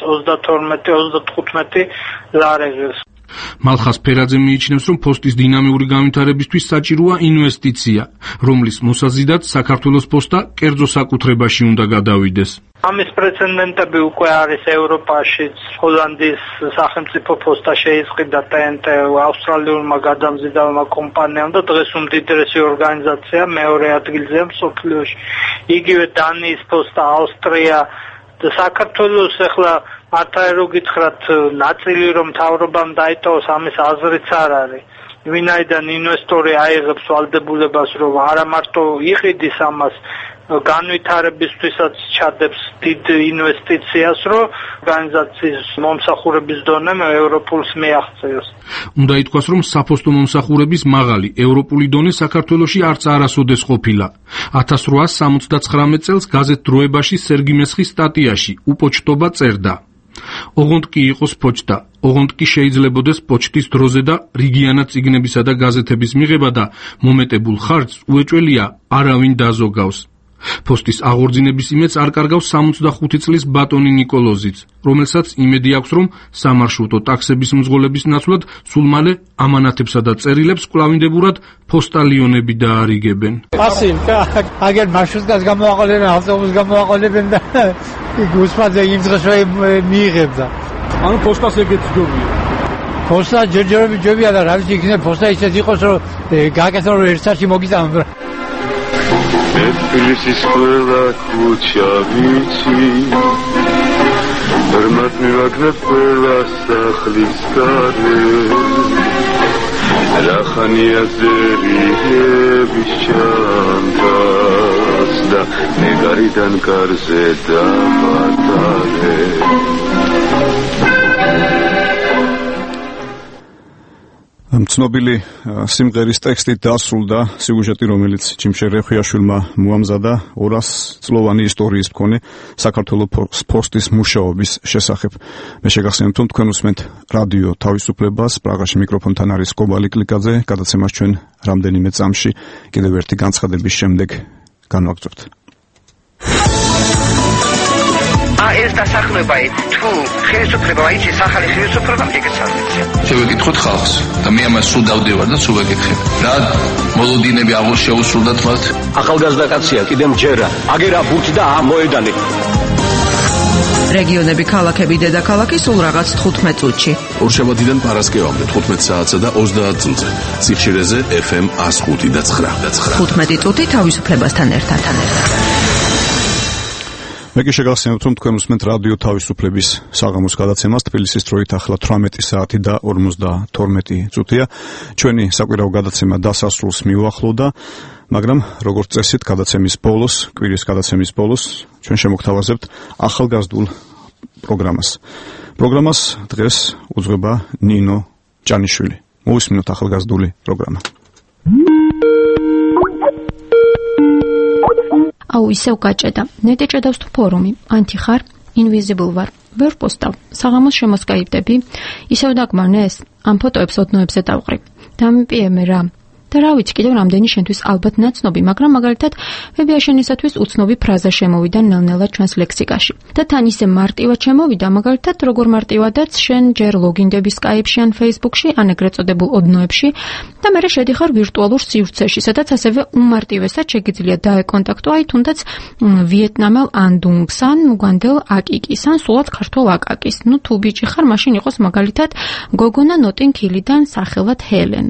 32-35 ლარი ღირს. მალხას ფერაძე მიიჩნევს, რომ პოსტის დინამიური განვითარებისთვის საჭიროა ინვესტიცია, რომლის მოსაზიდად საქართველოს პოსტა კერძო საკუთრებაში უნდა გადავიდეს. ამის პრეცედენტები უკვე არის ევროპაშიც, ჰოლანდიის სახელმწიფო პოსტა შეიზღიდა TNT ავსტრალიულმა გადამზიდავმა კომპანიამ და დღეს უმდიდრესი ორგანიზაცია მეორე ადგილზეა მსოფლიოში. იგივე დანიის პოსტა, ავსტრია და საქართველოს ახლა მართლა გითხრათ ნაწილი რომ მთავრობამ დაიტოვოს ამის აზრიც არ არის. ვინაიდან ინვესტორი აიღებს ვალდებულებას რომ არა მარტო იყიდის ამას განვითარებისთვისაც ჩადებს დიდ ინვესტიციას, რომ ორგანიზაციის მომსახურების დონე ევროპულს მიაღწიოს. უნდა ითქვას, რომ საფოსტო მომსახურების მაღალი ევროპული დონე საქართველოში არც არასოდეს ყოფილა. 1879 წელს გაზეთ დროებაში სერგი მესხის სტატიაში უპოჩტობა წერდა. ოღონდ კი იყოს პოჩტა, ოღონდ კი შეიძლებოდეს პოჩტის დროზე და რიგიანად წიგნებისა და გაზეთების მიღება და მომეტებულ ხარჯს უეჭველია არავინ დაზოგავს. პოსტის აღორძინების იმედს არ კარგავს 65 წლის ბატონი ნიკოლოზიც, რომელსაც იმედი აქვს, რომ სამარშრუტო ტაქსების მძღოლების ნაცვლად სულ მალე ამანათებსა და წერილებს კვლავინდებურად პოსტალიონები დაარიგებენ. აგერ მარშრუტკას გამოაყოლებენ, ავტობუსს გამოაყოლებენ და გუსმაძე იმ დღეს მიიღებდა. ანუ პოსტას ეგეც ჯობია. პოსტა ჯერჯერობით ჯობია და რა ვიცი, იქნებ პოსტა ისეთ იყოს, რომ გააკეთო რომ ერთ საათში მოგიწამდა. თბილისის ყველა ქუჩა ვიცი, ბრმად მივაგნებ ყველა სახლის გარე, რახანია ზერიების ჩანთას და ნეგარიდან კარზე დაბადარე. ცნობილი სიმღერის ტექსტით დასრულდა სიუჟეტი, რომელიც ჯიმშე რეხვიაშვილმა მოამზადა 200 წლოვანი ისტორიის მქონე საქართველოს პოსტის მუშაობის შესახებ. მე შეგახსენებთ, რომ თქვენ უსმენთ რადიო თავისუფლებას, პრაღაში მიკროფონთან არის კობალი კლიკაძე, გადაცემას ჩვენ რამდენიმე წამში კიდევ ერთი განცხადების შემდეგ განვაგრძობთ. ეს დასახლება თუ ხელისუფლება აიჩის ახალი ხელისუფლება მიგეცადეთ. შევეკითხოთ ხალხს და მე ამას სულ დავდევარ და სულ ვეკითხებ. რა მოლოდინები აღარ შეუსრულდათ მათ? ახალგაზრდა კაცია, კიდე მჯერა, აგერა ბურთი და მოედანი. რეგიონები, ქალაქები, დედაქალაქი სულ რაღაც 15 წუთში. ორშაბათიდან პარასკევამდე 15 საათსა და 30 წუთზე. სიხშირეზე FM 105 და 9. 15 წუთი თავისუფლებასთან ერთად. მე კი შეგახსენებთ, რომ თქვენ უსმენთ რადიო თავისუფლების საღამოს გადაცემას. თბილისის დროით ახლა 18 საათი და 52 წუთია. ჩვენი საკვირაო გადაცემა დასასრულს მიუახლოვდა, მაგრამ როგორც წესით გადაცემის ბოლოს, კვირის გადაცემის ბოლოს ჩვენ შემოგთავაზებთ ახალგაზრდულ პროგრამას. პროგრამას დღეს უძღვება ნინო ჭანიშვილი. მოვისმინოთ ახალგაზრდული პროგრამა. აუ ისევ გაჭედა. ნეტე ჭედავს თუ ფორუმი. ანტი ხარ, invisible ვარ. ვერ პოსტავ. საღამოს შემოსკაიფდები. ისევ დაგმარნეს. ამ ფოტოებს ოდნოებზე დავყრი. დამიპიემე რა. და რა ვიცი, კიდევ რამდენი შენთვის ალბათ ნაცნობი, მაგრამ მაგალითად ვებიაშენისათვის უცნობი ფრაზა შემოვიდა ნელ-ნელა ჩვენს ლექსიკაში. და თან ისე მარტივად შემოვიდა, მაგალითად როგორ მარტივადაც შენ ჯერ ლოგინდები Skype-ში ან Facebook-ში, ან ეგრეთ წოდებულ ოდნოებში და მერე შედიხარ ვირტუალურ სივრცეში, სადაც ასევე უმარტივესად შეგიძლია დაეკონტაქტო აი თუნდაც ვიეტნამელ ანდუნგს ან უგანდელ აკიკის ან სულად ქართულ აკაკის. ნუ თუ ბიჭი ხარ, მაშინ იყოს მაგალითად გოგონა ნოტინგ-ჰილიდან სახელად ჰელენ.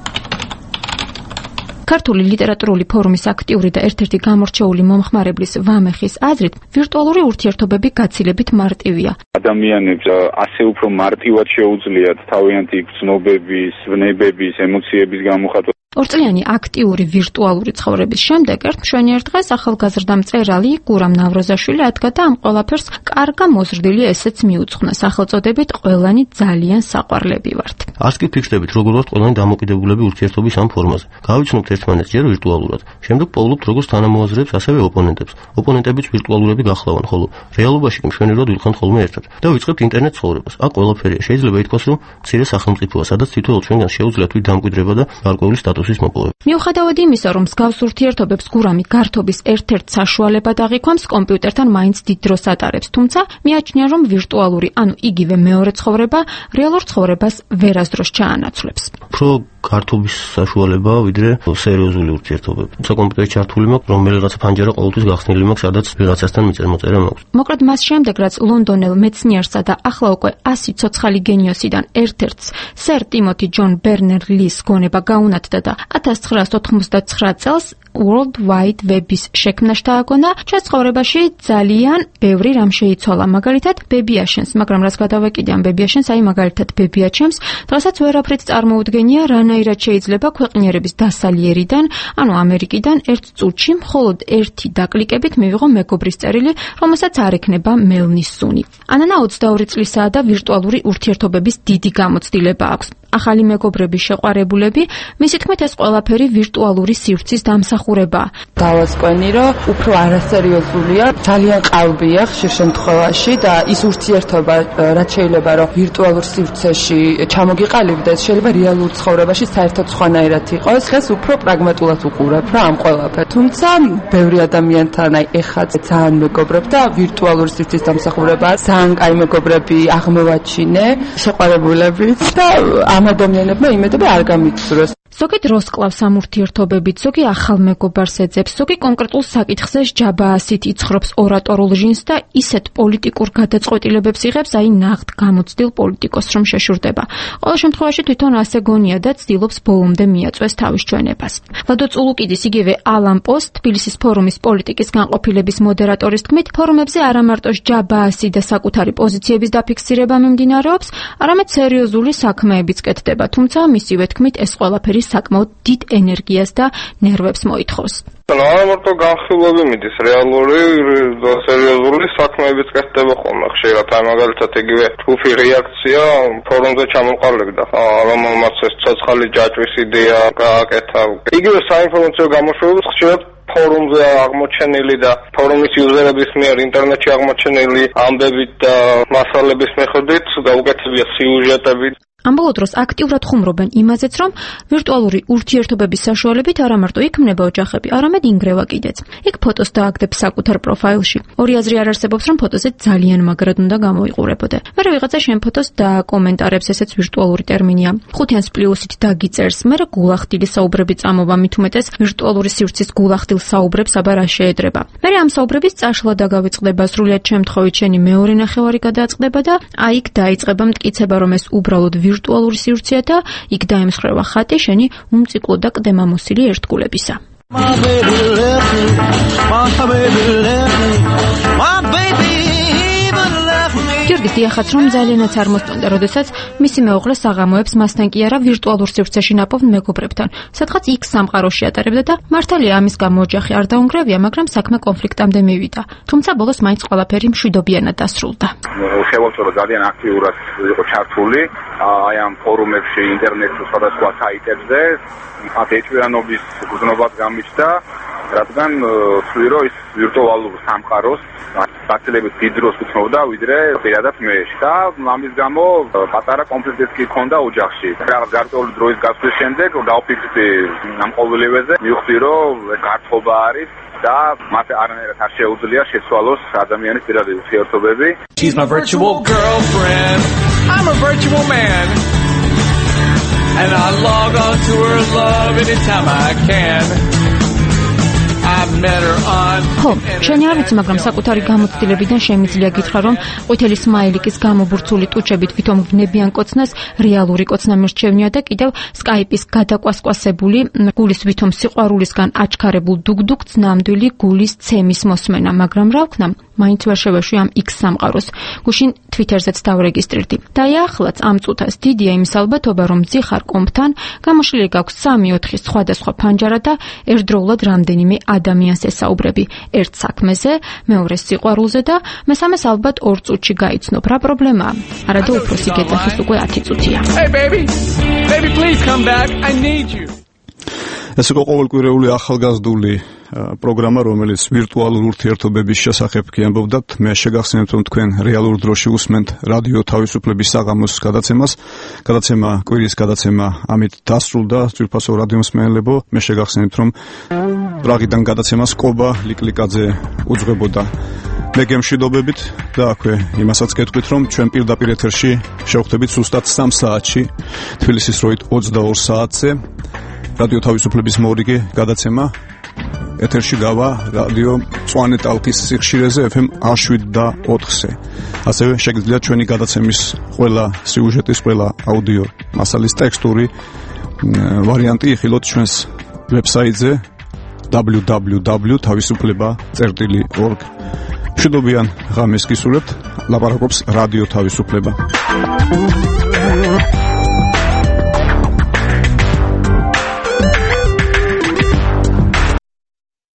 ქართული ლიტერატურული ფორუმის აქტიური და ერთ-ერთი გამორჩეული მომხმარებლის ვამეხის აზრით, ვირტუალური ურთიერთობები გაცილებით მარტივია. ადამიანებს ასე უფრო მარტივად შეუძლიათ თავიანთი გრძნობების, ვნებების, ემოციების გამოხატვა. ორწლიანი აქტიური ვირტუალური ცხოვრების შემდეგ ერთ მშვენიერ დღეს ახალგაზრდა მწერალი გურამ ნავროზაშვილი ადგა და ამ ყველაფერს კარგა მოზრდილი ესეც მიუძღვნა სახელწოდებით ყველანი ძალიან საყვარლები ვართ. არც კი ფიქრდებით როგორ ვართ ყველანი დამოკიდებულები ურთიერთობის ამ ფორმაზე. გავიცნობთ ერთმანეთს ჯერ ვირტუალურად, შემდეგ პოულობთ როგორც თანამოაზრეებს, ასევე ოპონენტებს. ოპონენტებიც ვირტუალურები გახლავან, ხოლო რეალობაში კი მშვენივრად ვილხავთ ხოლმე ერთად. და ვიწყებთ ინტერნეტ ცხოვრებას. აქ ყველაფერია. შეიძლება ითქვას, რომ მცირე სახელმწიფოა, სადაც თითოეულ ჩვენგან შეუძლია თვით დამკვიდრება და გარკვეული სტატუსის მოპოვება. მიუხედავად იმისა, რომ მსგავს ურთიერთობებს გურამი გართობის ერთ-ერთ საშუალებად აღიქვამს, კომპიუტერთან მაინც დიდ დროს ატარებს, თუმცა მიაჩნია, რომ ვირტუალური, ანუ იგივე მეორე ცხოვრება რეალურ ცხოვრებას ვერასდროს ჩაანაცვლებს. უფრო გართობის საშუალება ვიდრე სერიოზული ურთიერთობები. თუმცა კომპიუტერი ჩართული მაქვს, რომელიღაცა ფანჯარა ყოველთვის გახსნილი მაქვს, სადაც ვიღაცასთან მიწერ-მოწერა მაქვს. მოკლედ მას შემდეგ, რაც ლონდონელ მეცნიერსა და ახლა უკვე 100 ცოცხალი გენიოსიდან ერთ-ერთს სერ ტიმოთი ჯონ ბერნერ ლის გონება გაუნათდა და 1999 წელს World Wide Web-ის შექმნა შთააგონა, ჩვენს ცხოვრებაში ძალიან ბევრი რამ შეიცვალა. მაგალითად, ბებიაშენს, მაგრამ რაც გადავეკიდე ამ ბებიაშენს, აი მაგალითად ბებიაჩემს, დღესაც ვერაფრით წარმოუდგენია, რანაირად შეიძლება ქვეყნიერების დასალიერიდან, ანუ ამერიკიდან ერთ წუთში მხოლოდ ერთი დაკლიკებით მივიღო მეგობრის წერილი, რომელსაც არ ექნება მელნის სუნი. ანანა 22 წლისაა და ვირტუალური ურთიერთობების დიდი გამოცდილება აქვს. ახალი მეგობრების შეყვარებულები, მისი თქმით ეს ყველაფერი ვირტუალური სივრცის დამსახურებაა. დავასკვენი, რომ უფრო არასერიოზულია, ძალიან ყალბია ხშირ შემთხვევაში და ის ურთიერთობა, რაც შეიძლება რომ ვირტუალურ სივრცეში ჩამოგიყალიბდეს, შეიძლება რეალურ ცხოვრებაში საერთოდ სხვანაირად იყოს. დღეს უფრო პრაგმატულად უყურებ რა ამ ყველაფერს. თუმცა ბევრი ადამიანთან აი ეხლა ძალიან მეგობრებ და ვირტუალურ სივრცის დამსახურებაა. ძალიან კაი მეგობრები აღმოვაჩინე, შეყვარებულებით და ამ ადამიანებმა იმედები არ გამიწურეს. ზოგი დროს კლავს ამ ურთიერთობებით, ზოგი ახალ მეგობარს ეძებს, ზოგი კონკრეტულ საკითხზე ჯაბაასით იცხრობს ორატორულ ჟინს და ისეთ პოლიტიკურ გადაწყვეტილებებს იღებს, აი ნახთ გამოცდილ პოლიტიკოს რომ შეშურდება. ყოველ შემთხვევაში თვითონ ასე გონია და ცდილობს ბოლომდე მიაწვეს თავის ჩვენებას. ლადო წულუკიძის იგივე ალან პოს, თბილისის ფორუმის პოლიტიკის განყოფილების მოდერატორის თქმით, ფორუმებზე არა მარტო ჯაბაასი და საკუთარი პოზიციების დაფიქსირება მიმდინარეობს, არამედ სერიოზული საქმეებიც კეთდება, თუმცა მისივე თქმით ეს ყველაფერი საკმაოდ დიდ ენერგიას და ნერვებს მოითხოვს. არა მარტო განხილვები მიდის, რეალური და სერიოზული საქმეებიც კეთდება ხოლმე ხშირად. აი მაგალითად იგივე ჯგუფი რეაქცია ფორუმზე ჩამოყალიბდა, რომელმაც ეს ცოცხალი ჯაჭვის იდეა გააკეთა. იგივე საინფორმაციო გამოშვებებს ხშირად ფორუმზე აღმოჩენილი და ფორუმის იუზერების მიერ ინტერნეტში აღმოჩენილი ამბებით და მასალების მიხედვით გაუკეთებია სიუჟეტები. ამ ბოლო დროს აქტიურად ხუმრობენ იმაზეც, რომ ვირტუალური ურთიერთობების საშუალებით არა მარტო იქმნება ოჯახები, არამედ ინგრევა კიდეც. იქ ფოტოს დააგდებს საკუთარ პროფაილში. ორი აზრი არ არსებობს, რომ ფოტოზე ძალიან მაგრად უნდა გამოიყურებოდე. მერე ვიღაცა შენ ფოტოს დააკომენტარებს, ესეც ვირტუალური ტერმინია. 5-იანს პლუსით დაგიწერს, მერე გულახდილი საუბრები წამოვა, მით უმეტეს ვირტუალური სივრცის გულახდილ საუბრებს აბა რა შეედრება. მერე ამ საუბრების წაშლა დაგავიწყდება, სრულიად შემთხვევით შენი მეორე ნახევარი გადაწყდება და აი იქ დაიწყება მტკიცება, რომ ეს უბრალოდ ვირტუალური სივრცეა და იქ დაემსხრევა ხატი შენი უმციკლო და კლდემამოსილი ერთგულებისა. გიორგის დიახაც რომ ძალიანაც არ მოსწონდა, როდესაც მისი მეუღლე საღამოებს მასთან კი არა ვირტუალურ სივრცეში ნაპოვნ მეგობრებთან, სადღაც იქ სამყაროში ატარებდა და მართალია ამის გამო ოჯახი არ დაუნგრევია, მაგრამ საქმე კონფლიქტამდე მივიდა. თუმცა ბოლოს მაინც ყველაფერი მშვიდობიანად დასრულდა. შევავწრო ძალიან აქტიურად იყო ჩართული აი ამ ფორუმებში, ინტერნეტში, სხვადასხვა საიტებზე, ამ ეჭვიანობის გზნობაც გამიჩნდა, რადგან ვთვლი რომ ის ვირტუალურ სამყაროს გაცილებით დიდ დროს უცნობდა ვიდრე პირადად მე და ამის გამო პატარა კონფლიქტიც კი ჰქონდა ოჯახში. გარკვეული დროის გასვლის შემდეგ დავფიქრდი ამ ყოველივეზე, მივხვდი რომ გართობა არის და მათ არანაირად არ შეუძლია შეცვალოს ადამიანის პირადი ურთიერთობები. She's my virtual girlfriend. I'm a virtual man. And I log on to her love anytime I can. ხო, შენი არ ვიცი, მაგრამ საკუთარი გამოცდილებიდან შემიძლია გითხრა, რომ ყვითელი სმაილიკის გამობურცული ტუჩებით თვითონ ვნებიან კოცნას რეალური კოცნა მირჩევნია და კიდევ სკაიპის გადაკვასკვასებული გულის ვითომ სიყვარულისგან აჩქარებულ დუგდუგს ნამდვილი გულის ცემის მოსმენა, მაგრამ რა ვქნა, მაინც ვერ შევეშვი ამ X სამყაროს. გუშინ Twitter-ზეც დავრეგისტრირდი. და ახლაც ამ წუთას დიდია იმის ალბათობა, რომ ძიხარ კომპთან გამოშლილი გაქვს 3-4 სხვადასხვა ფანჯარა და ერთდროულად რამდენიმე ადამიანს ესაუბრები. ერთ საქმეზე, მეორე სიყვარულზე და მესამეს ალბათ 2 წუთში გაიცნობ. რა პრობლემაა? არადა უფროსი გეძახის უკვე 10 წუთია. Hey baby. Baby, please come back. I need you. ეს იყო ყოველკვირეული ახალგაზრდული პროგრამა, რომელიც ვირტუალურ ურთიერთობების შესახებ გიამბობდათ. მე შეგახსენებთ, რომ თქვენ რეალურ დროში უსმენთ რადიო თავისუფლების საღამოს გადაცემას. გადაცემა კვირის გადაცემა ამით დასრულდა. ძვირფასო რადიო მსმენელებო, მე შეგახსენებთ, რომ პრაღიდან გადაცემას კობა ლიკლიკაძე უძღვებოდა. მე გემშვიდობებით და აქვე იმასაც გეტყვით, რომ ჩვენ პირდაპირ ეთერში შევხვდებით ზუსტად 3 საათში, თბილისის დროით 22 საათზე. რადიო თავისუფლების მორიგი გადაცემა ეთერში გავა რადიო მწვანე ტალღის სიხშირეზე FM 107.4-ზე. ასევე შეგიძლიათ ჩვენი გადაცემის ყველა სიუჟეტის, ყველა აუდიო მასალის ტექსტური ვარიანტი იხილოთ ჩვენს ვებსაიტზე www.tavisufleba.org. მშვიდობიან ღამეს გისურვებთ. ლაპარაკობს რადიო თავისუფლება.